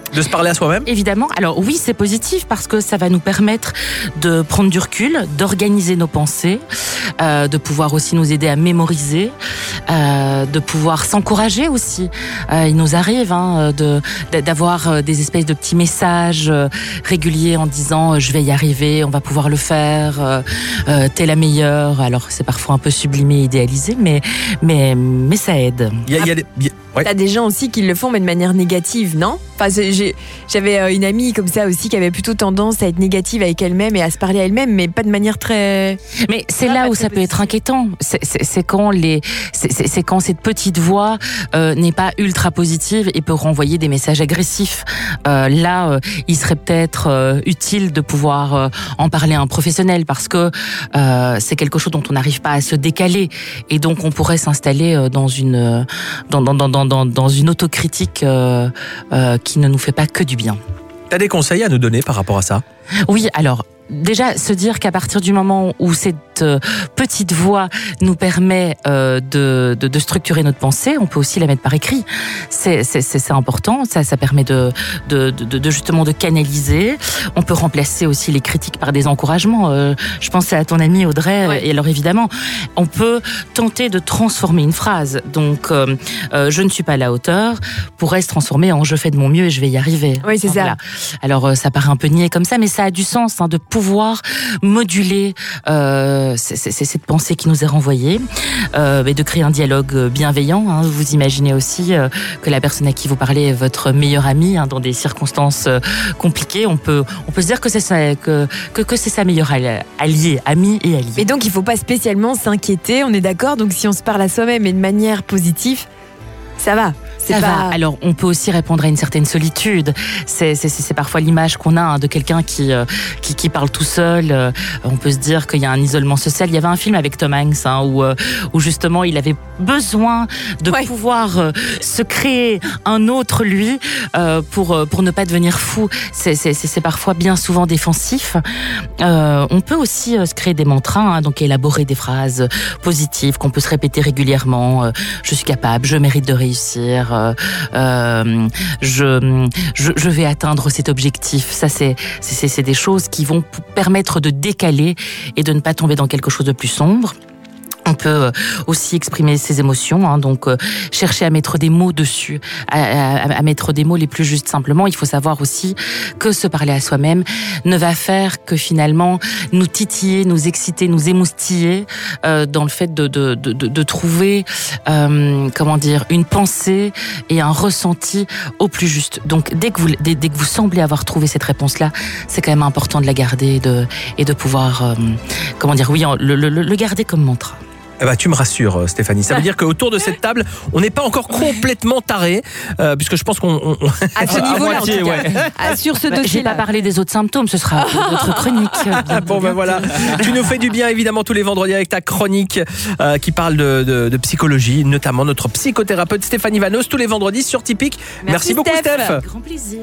De se parler à soi-même ? Évidemment. Alors oui, c'est positif parce que ça va nous permettre de prendre du recul, d'organiser nos pensées, euh, de pouvoir aussi nous aider à mémoriser, euh, de pouvoir s'encourager aussi. Euh, il nous arrive hein, de, d'avoir des espèces de petits messages réguliers en disant euh, je vais y arriver, on va pouvoir le faire, euh, euh, t'es la meilleure. Alors c'est parfois un peu sublimé, idéalisé, mais mais mais ça aide. Il y a, il y a des, il y a- ouais. T'as des gens aussi qui le font, mais de manière négative, non ? Enfin, c'est- j'ai- j'avais euh, une amie comme ça aussi qui avait plutôt tendance à être négative avec elle-même et à se parler à elle-même, mais pas de manière très. Mais c'est là où ça peut être inquiétant. C'est, c'est, c'est quand les, c'est, c'est, c'est quand cette petite voix euh, n'est pas ultra positive et peut renvoyer des messages agressifs. Euh, là, euh, il serait peut-être euh, utile de pouvoir euh, en parler à un professionnel parce que euh, c'est quelque chose dont on n'arrive pas à se décaler et donc on pourrait s'installer euh, dans une euh, dans dans dans dans dans une autocritique euh, euh, qui ne nous fait pas que du bien. T'as des conseils à nous donner par rapport à ça ? Oui, alors déjà se dire qu'à partir du moment où cette euh, petite voix nous permet euh, de, de, de structurer notre pensée, on peut aussi la mettre par écrit. C'est, c'est, c'est, c'est important, ça, ça permet de, de, de, de justement de canaliser. On peut remplacer aussi les critiques par des encouragements. Euh, je pensais à ton amie Audrey, ouais. Et alors évidemment, on peut tenter de transformer une phrase. Donc, euh, euh, je ne suis pas à la hauteur pourrait se transformer en je fais de mon mieux et je vais y arriver. Oui, c'est voilà. ça. Alors, euh, ça paraît un peu niais comme ça, mais ça a du sens hein, de pouvoir moduler euh, c'est, c'est, c'est cette pensée qui nous est renvoyée euh, et de créer un dialogue bienveillant. Hein. Vous imaginez aussi euh, que la personne à qui vous parlez est votre meilleure amie hein, dans des circonstances euh, compliquées. On peut, on peut se dire que c'est sa, que, que, que c'est sa meilleure alliée, amie et alliée. Et donc, il ne faut pas spécialement s'inquiéter, on est d'accord ? Donc, si on se parle à soi-même et de manière positive, ça va. C'est Ça pas... va. Alors, on peut aussi répondre à une certaine solitude. C'est, c'est, c'est parfois l'image qu'on a hein, de quelqu'un qui, euh, qui, qui parle tout seul. Euh, on peut se dire qu'il y a un isolement social. Il y avait un film avec Tom Hanks hein, où, euh, où justement il avait besoin de ouais. pouvoir euh, se créer un autre lui euh, pour, euh, pour ne pas devenir fou. C'est, c'est, c'est parfois bien souvent défensif. Euh, on peut aussi euh, se créer des mantras, hein, donc élaborer des phrases positives qu'on peut se répéter régulièrement. Euh, je suis capable, je mérite de réussir. Euh, euh, je, je, je vais atteindre cet objectif. Ça, c'est, c'est, c'est des choses qui vont permettre de décaler et de ne pas tomber dans quelque chose de plus sombre. On peut aussi exprimer ses émotions, hein, donc euh, chercher à mettre des mots dessus, à, à, à mettre des mots les plus justes. Simplement, il faut savoir aussi que se parler à soi-même ne va faire que finalement nous titiller, nous exciter, nous émoustiller euh, dans le fait de, de, de, de, de trouver, euh, comment dire, une pensée et un ressenti au plus juste. Donc, dès que vous, dès, dès que vous semblez avoir trouvé cette réponse-là, c'est quand même important de la garder et de, et de pouvoir, euh, comment dire, oui, le, le, le garder comme mantra. Eh ben, tu me rassures, Stéphanie. Ça veut dire qu'autour de cette table, on n'est pas encore complètement taré, euh, puisque je pense qu'on... On, on... À ce niveau-là, en tout cas. Ouais. Ah, sur ce bah, dossier, j'ai pas parlé des autres symptômes, ce sera votre chronique. Bon, ben voilà. Tu nous fais du bien, évidemment, tous les vendredis avec ta chronique euh, qui parle de, de, de psychologie, notamment notre psychothérapeute Stéphanie Vanos, tous les vendredis sur Tipeee. Merci, Merci beaucoup, Steph. Steph. Grand plaisir.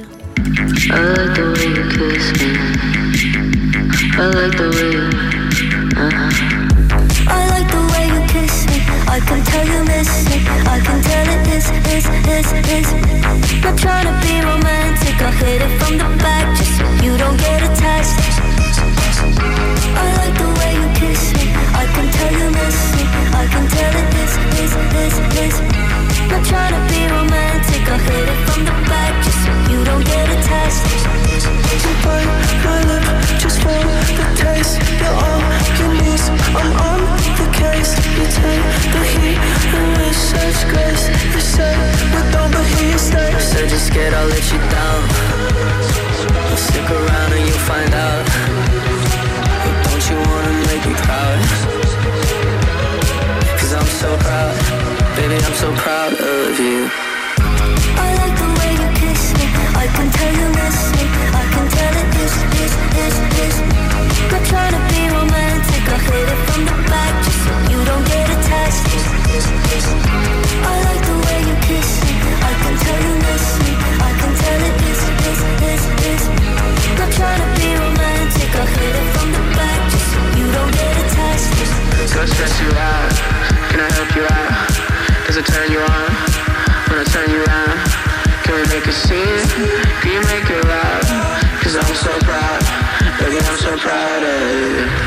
I like the way you kiss me. I like the way you... Uh-huh. I like the way you kiss me. I can tell you miss me. I can tell it is, is, is, is. Not trying to be romantic. I hit it from the back just so you don't get attached. I like the way you kiss me. I can tell you miss me. I can tell it is, is, is, is. Not trying to be romantic. I hit it from the back just so you don't get attached. You bite my lip just for the taste. You're all you need. I'm on the case. You take the heat and wish such grace. You say we don't, but here you stay. You said you're scared I'll let you down. Well, stick around and you'll find out. But don't you wanna make me proud? Cause I'm so proud. Baby, I'm so proud of you. I like the way you kiss me. I can tell you miss me. I can tell it is, is, is, is. Not trying to be romantic. I hit it from the back just so you don't get attached. I like the way you kiss me. I can tell you miss me. I can tell it is, is, is, is. Not trying to be romantic. I hit it from the back just so you don't get attached. So I stress you out. Can I help you out? Does it turn you on? When I see? Can you make it loud? Cause I'm so proud, baby, I'm so proud of you.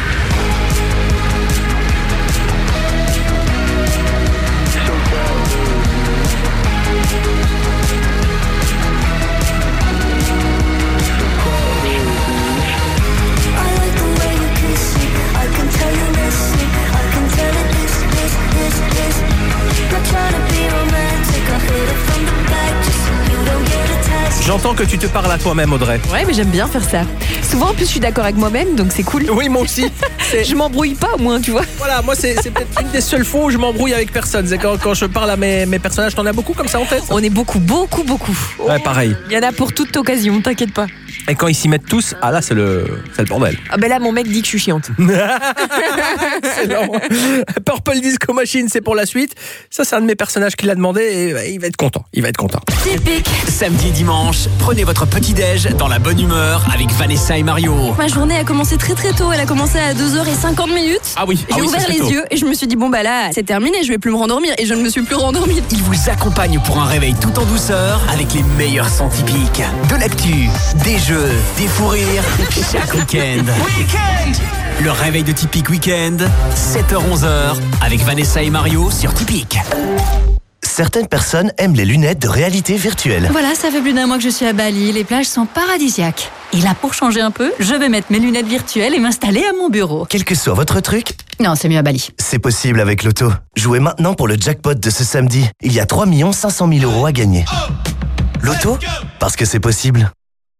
J'entends que tu te parles à toi-même, Audrey. Ouais, mais j'aime bien faire ça. Souvent, en plus, je suis d'accord avec moi-même, donc c'est cool. Oui, moi aussi. Je m'embrouille pas, au moins, tu vois. Voilà, moi, c'est, c'est peut-être une des seules fois où je m'embrouille avec personne. C'est quand, quand je parle à mes, mes personnages. T'en as beaucoup comme ça en tête? On est beaucoup, beaucoup, beaucoup. Ouais, pareil. Il y en a pour toute occasion, t'inquiète pas. Et quand ils s'y mettent tous, ah là, c'est le, c'est le bordel. Ah ben là, mon mec dit que je suis chiante. C'est lent. Purple Disco Machine, c'est pour la suite. Ça, c'est un de mes personnages qui l'a demandé et bah, il va être content. Il va être content. Typique. Samedi et dimanche, prenez votre petit-déj dans la bonne humeur avec Vanessa et Mario. Ma journée a commencé très très tôt. Elle a commencé à deux heures cinquante minutes. Ah oui, J'ai ah oui, ouvert c'est les tôt. yeux et je me suis dit, bon bah là, c'est terminé, je vais plus me rendormir. Et je ne me suis plus rendormie. Il vous accompagne pour un réveil tout en douceur avec les meilleurs sons typiques. De l'actu, des jeux, des fous rires, chaque week-end. Le réveil de Typique Week-end, sept heures onze heures, avec Vanessa et Mario sur Typique. Certaines personnes aiment les lunettes de réalité virtuelle. Voilà, ça fait plus d'un mois que je suis à Bali. Les plages sont paradisiaques. Et là, pour changer un peu, je vais mettre mes lunettes virtuelles et m'installer à mon bureau. Quel que soit votre truc, Non, c'est mieux à Bali. c'est possible avec Loto. Jouez maintenant pour le jackpot de ce samedi. Il y a trois millions cinq cent mille euros à gagner. Loto, parce que c'est possible.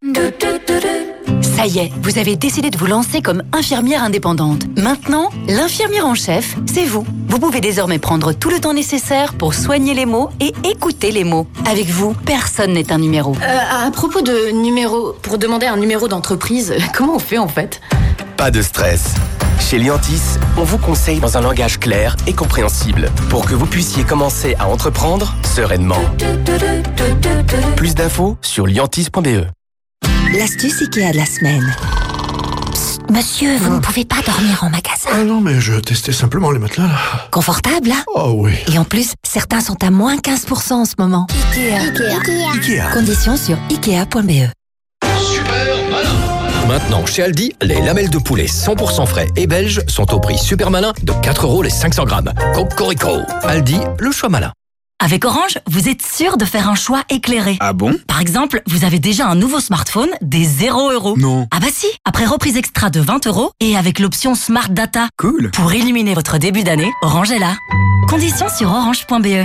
Ça y est, vous avez décidé de vous lancer comme infirmière indépendante. Maintenant, l'infirmière en chef, c'est vous. Vous pouvez désormais prendre tout le temps nécessaire pour soigner les mots et écouter les mots. Avec vous, personne n'est un numéro. Euh, à propos de numéro, pour demander un numéro d'entreprise, comment on fait en fait? Pas de stress. Chez Liantis, on vous conseille dans un langage clair et compréhensible pour que vous puissiez commencer à entreprendre sereinement. Plus d'infos sur liantis point b e. L'astuce Ikea de la semaine. Psst, monsieur, vous ne pouvez pas dormir en magasin. Ah non, mais je testais simplement les matelas, là. Confortable, hein? Oh oui. Et en plus, certains sont à moins quinze pour cent en ce moment. Ikea. Ikea. Ikea. Conditions sur ikea point b e. Maintenant, chez Aldi, les lamelles de poulet cent pour cent frais et belges sont au prix super malin de quatre euros les cinq cents grammes. Cocorico. Aldi, le choix malin. Avec Orange, vous êtes sûr de faire un choix éclairé. Ah bon? Par exemple, vous avez déjà un nouveau smartphone des zéro euros. Non. Ah bah si, après reprise extra de vingt euros et avec l'option Smart Data. Cool. Pour éliminer votre début d'année, Orange est là. Conditions sur orange point b e.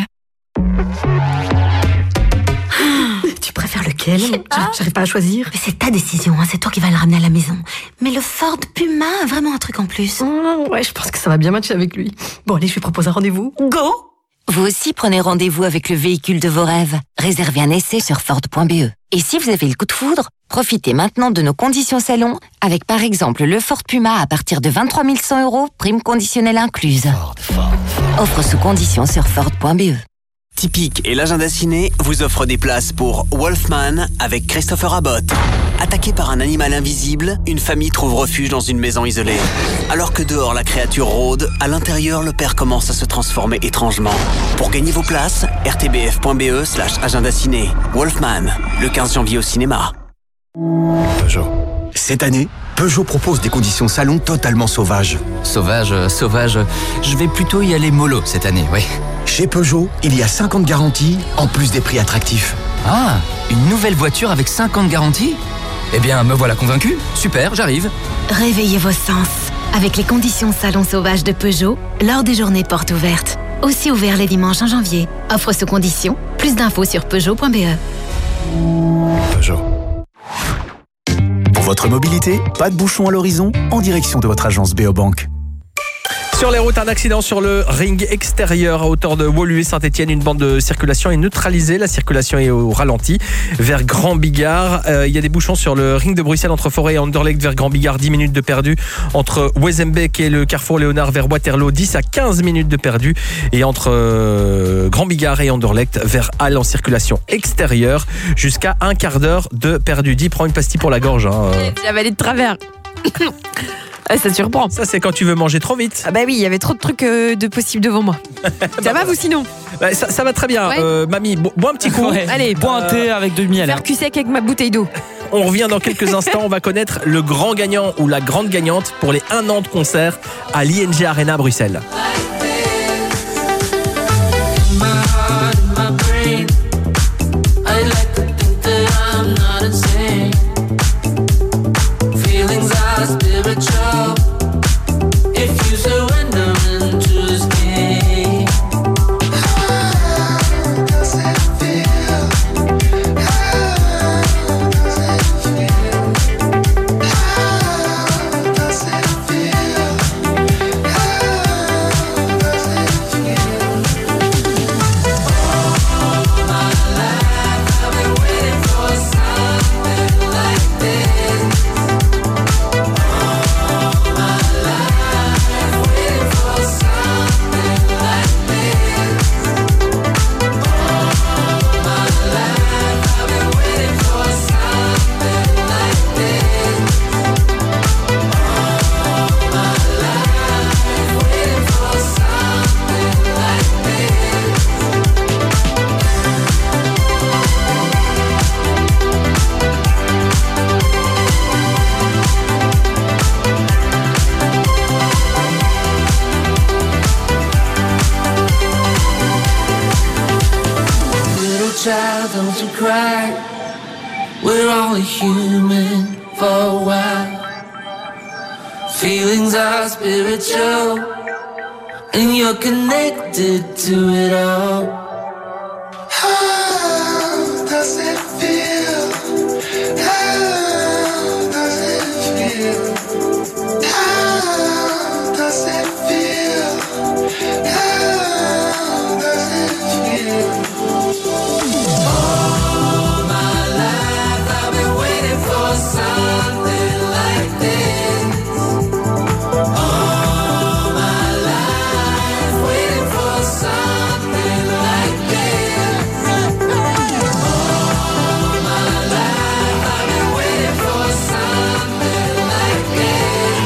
Tu préfères lequel? J'arrive pas à choisir. Mais c'est ta décision, hein, c'est toi qui vas le ramener à la maison. Mais le Ford Puma a vraiment un truc en plus. Mmh, ouais, je pense que ça va bien matcher avec lui. Bon, allez, je lui propose un rendez-vous. Go! Vous aussi prenez rendez-vous avec le véhicule de vos rêves. Réservez un essai sur ford point b e. Et si vous avez le coup de foudre, profitez maintenant de nos conditions salon avec par exemple le Ford Puma à partir de vingt-trois mille cent euros, prime conditionnelle incluse. Ford, Ford, Ford. Offre sous conditions sur ford point b e. Typique et l'agenda ciné vous offre des places pour Wolfman avec Christopher Abbott. Attaqué par un animal invisible, une famille trouve refuge dans une maison isolée. Alors que dehors la créature rôde, à l'intérieur le père commence à se transformer étrangement. Pour gagner vos places, r t b f point b e slash agenda ciné. Wolfman, le quinze janvier au cinéma. Peugeot. Cette année, Peugeot propose des conditions salon totalement sauvages. Sauvage, euh, sauvage. Je vais plutôt y aller mollo cette année, oui. Chez Peugeot, il y a cinquante garanties, en plus des prix attractifs. Ah, une nouvelle voiture avec cinquante garanties? Eh bien, me voilà convaincu. Super, j'arrive. Réveillez vos sens avec les conditions salon sauvage de Peugeot lors des journées portes ouvertes. Aussi ouvert les dimanches en janvier. Offre sous conditions. Plus d'infos sur peugeot point b e. Peugeot. Pour votre mobilité, pas de bouchon à l'horizon, en direction de votre agence Béobank. Sur les routes, un accident sur le ring extérieur à hauteur de Woluwe Saint-Etienne. Une bande de circulation est neutralisée. La circulation est au ralenti vers Grand Bigard. Euh, il y a des bouchons sur le ring de Bruxelles entre Forêt et Anderlecht vers Grand Bigard. dix minutes de perdu. Entre Wezenbeek et le carrefour Léonard vers Waterloo. dix à quinze minutes de perdu. Et entre euh, Grand Bigard et Anderlecht vers Halle en circulation extérieure. Jusqu'à un quart d'heure de perdu. Dis, prends une pastille pour la gorge. Hein. Tu as avalé de travers. Ah, ça surprend. Ça, c'est quand tu veux manger trop vite. Ah bah oui, il y avait trop de trucs euh, de possibles devant moi. Ça va vous sinon? Bah, ça, ça va très bien. Ouais. Euh, mamie, bo- bois un petit coup. Ouais. Allez, Bois un thé avec de miel. faire cul sec avec ma bouteille d'eau. On revient dans quelques instants. On va connaître le grand gagnant ou la grande gagnante pour les un an de concert à l'I N G Arena à Bruxelles. Child, don't you cry. We're only human for a while. Feelings are spiritual, and you're connected to it all. How does it feel? How does it feel? How does it feel? How does it feel? All my life I've been waiting for something like this. All my life waiting for something like this. All my life I've been waiting for something like this.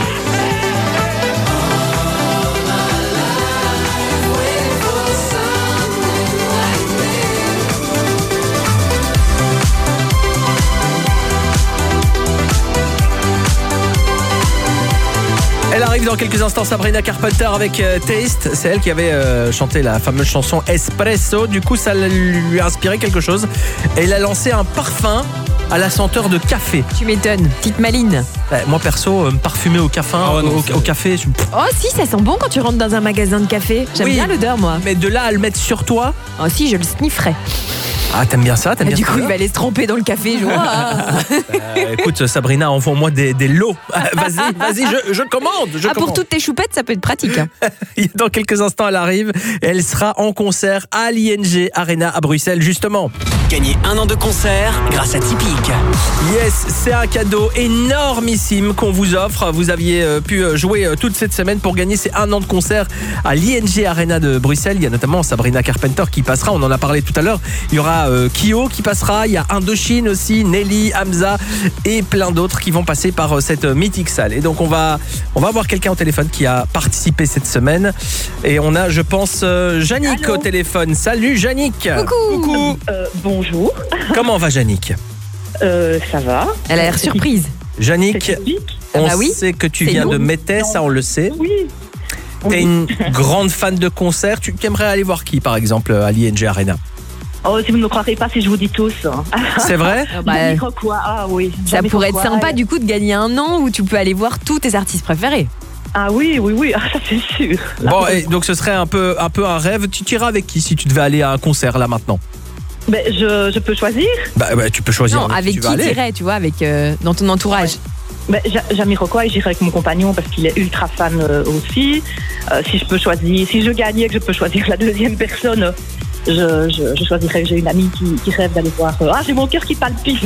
All my life waiting for something like this. Elle arrive dans quelques instants, Sabrina Carpenter avec euh, Taste. C'est elle qui avait euh, chanté la fameuse chanson Espresso. Du coup, ça lui a inspiré quelque chose. Et elle a lancé un parfum à la senteur de café. Tu m'étonnes, petite maline. Ouais, moi perso, euh, me parfumer au café, Ah ouais, non, au, c'est- au café. je- Oh si, ça sent bon quand tu rentres dans un magasin de café. J'aime Oui. bien l'odeur moi. Mais de là à le mettre sur toi. Oh si, je le snifferais. Ah, t'aimes bien ça, t'aimes Et bien du ça coup, il va aller se tromper dans le café. Je vois. Euh, écoute, Sabrina, envoie-moi des, des lots. Vas-y, vas-y, je, je commande. Je Ah, pour commande. toutes tes choupettes, ça peut être pratique. Hein. Dans quelques instants, elle arrive et elle sera en concert à l'I N G Arena à Bruxelles, justement. Gagnez un an de concert grâce à Tipeee. Yes, c'est un cadeau énormissime qu'on vous offre. Vous aviez euh, pu euh, jouer euh, toute cette semaine pour gagner ces un an de concert à l'I N G Arena de Bruxelles. Il y a notamment Sabrina Carpenter qui passera, on en a parlé tout à l'heure. Il y aura euh, Kyo qui passera, il y a Indochine aussi, Nelly, Hamza et plein d'autres qui vont passer par euh, cette euh, mythique salle. Et donc on va, on va avoir quelqu'un au téléphone qui a participé cette semaine. Et on a, je pense, euh, Yannick Allô. au téléphone. Salut Yannick. Coucou. Coucou. Euh, bonjour. Comment va Yannick? Euh, ça va. Elle a l'air surprise. Yannick, C'est typique. on Ah bah oui, sait que tu c'est viens nous. de Métais, ça on le sait. Oui. T'es une grande fan de concerts. Tu aimerais aller voir qui, par exemple, à l'I N G Arena? Oh, si vous ne me croirez pas si je vous dis tous. C'est vrai? Ah bah, Jamiroquai, ah oui. ça pourrait être Jamiroquai. sympa du coup de gagner un an où tu peux aller voir tous tes artistes préférés. Ah oui, oui, oui, ah, ça c'est sûr. Bon, et donc ce serait un peu, un peu un rêve. Tu t'iras avec qui si tu devais aller à un concert là maintenant? Mais je, je peux choisir. Bah, bah, tu peux choisir. Non, avec tu qui vas aller. t'irais, tu vois, avec euh, dans ton entourage. Mais Ja- Jamiroquai, j'irai avec mon compagnon parce qu'il est ultra fan euh, aussi. Euh, si je peux choisir, si je gagnais et que je peux choisir la deuxième personne, je, je, je choisirais. J'ai une amie qui, qui rêve d'aller voir. euh, ah, j'ai mon cœur qui palpite.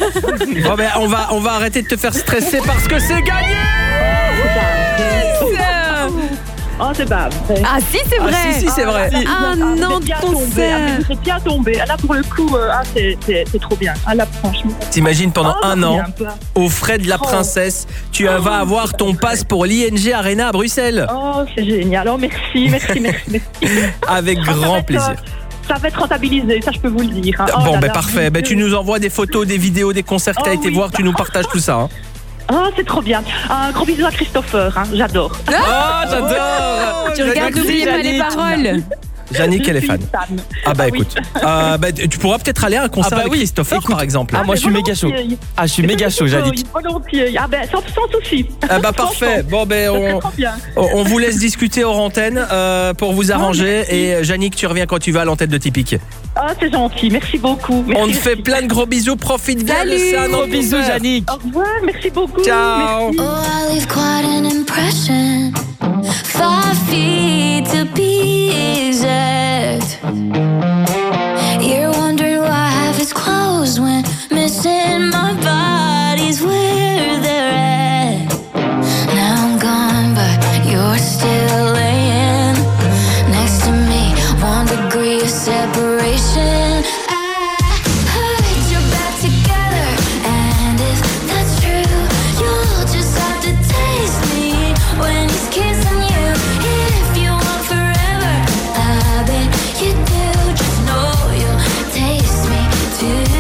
Bon, ben, on va, on va arrêter de te faire stresser parce que c'est gagné. Oh, c'est pas vrai. Ah si, c'est vrai. Ah, si, si, c'est vrai. Un vous an êtes de bien tombé. concert. Ah, mais vous êtes bien tombé. Ah, là, pour le coup, euh, ah, c'est, c'est, c'est trop bien. Ah, là, franchement. T'imagines pendant Oh, un ça an, revient un peu. aux frais de la Oh. princesse, tu vas avoir ton pass pour l'I N G Arena à Bruxelles. Oh, c'est génial. Oh, merci, merci, merci, merci. Avec Oh, ça va grand être, plaisir. euh, Ça va être rentabilisé, ça je peux vous le dire. hein. Oh Bon, là ben là, parfait. mon Ben, Dieu. tu nous envoies des photos, des vidéos, des concerts que tu as Oh été oui. voir, tu nous partages tout ça. Hein. Oh, c'est trop bien. Un gros bisou à Christopher, hein, j'adore. Ah, j'adore. Tu regardes, n'oubliez pas les paroles. Jannick, elle est Je fan. suis fan. Ah bah Ah oui. écoute, euh, bah, tu pourras peut-être aller à un concert Ah bah avec oui. Christopher Écoute, par exemple. Ah, moi je suis méga chaud. Volontiers. Ah, je suis méga chaud, Jannick. Volontiers. Ah ben, sans, sans souci. Ah bah parfait. Bon ben Ça serait on, trop bien. on vous laisse discuter hors antenne euh, pour vous arranger merci. et Jannick, tu reviens quand tu vas à l'antenne de Typique. Ah, c'est gentil, merci beaucoup. Merci, On te fait merci. plein de gros bisous, profite bien de Salut. ça. Gros bisous, Jannick. Au revoir, merci beaucoup. Ciao. Merci. Oh, I leave quite an impression. Five feet to be exact. You're wondering why half is closed when missing my body's where they're at. Now I'm gone, but you're still laying next to me. One degree of separation. I heard you're back together, and if that's true, you'll just have to taste me when he's kissing you. If you want forever, I bet you do. Just know you'll taste me too.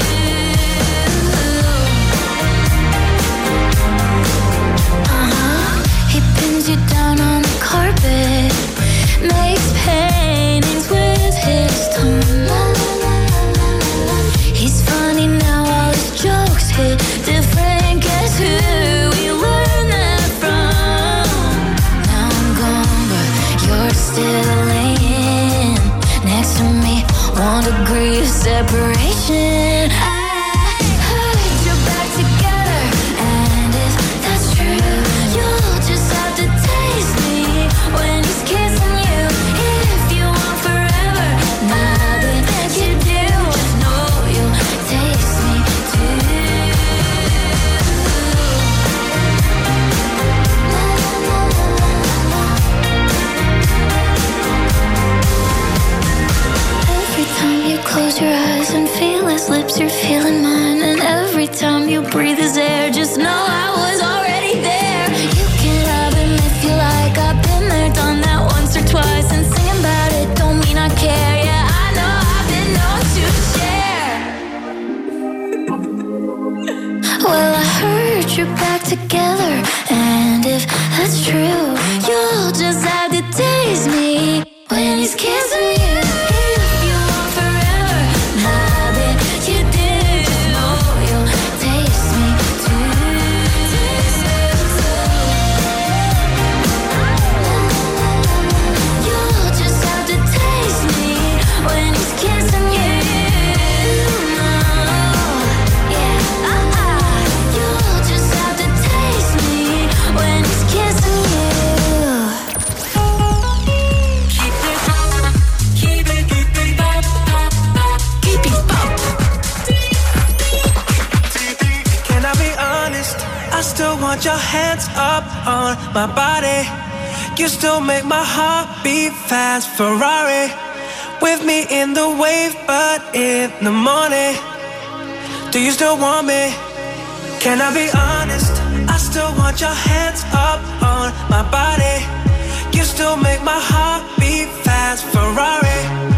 Uh-huh. He pins you down on the carpet, makes paintings with his tongue. He's funny now, all his jokes hit different. Guess who we learned that from? Now I'm gone, but you're still laying next to me. One degree of separation. I heard you're back together, and if that's true, you'll just have to taste me when he's kissing you. If you want forever, I bet you do. Just know you'll taste me too. Every time you close your eyes and feel his lips, you're feeling mine. And every time you breathe his air, just know I was already there. You can have him if you like. I've been there, done that once or twice. And singing about it don't mean I care. Yeah, I know I've been known to share. Well, I heard you're back together, and if that's true, you'll just have to taste me when he's kissing you. If you want forever, I bet you do. Just know you'll taste me too. You'll just have to taste me when he's kissing you. Yeah, uh-uh. You'll just have to taste me when he's kissing you. Keep it, keep it pop, pop, pop. Keep it pop. Can I be honest? I still want your hands up on my body. You still make my heart beat fast. Ferrari with me in the wave, but in the morning. Do you still want me? Can I be honest? I still want your hands up on my body. You still make my heart beat fast. Ferrari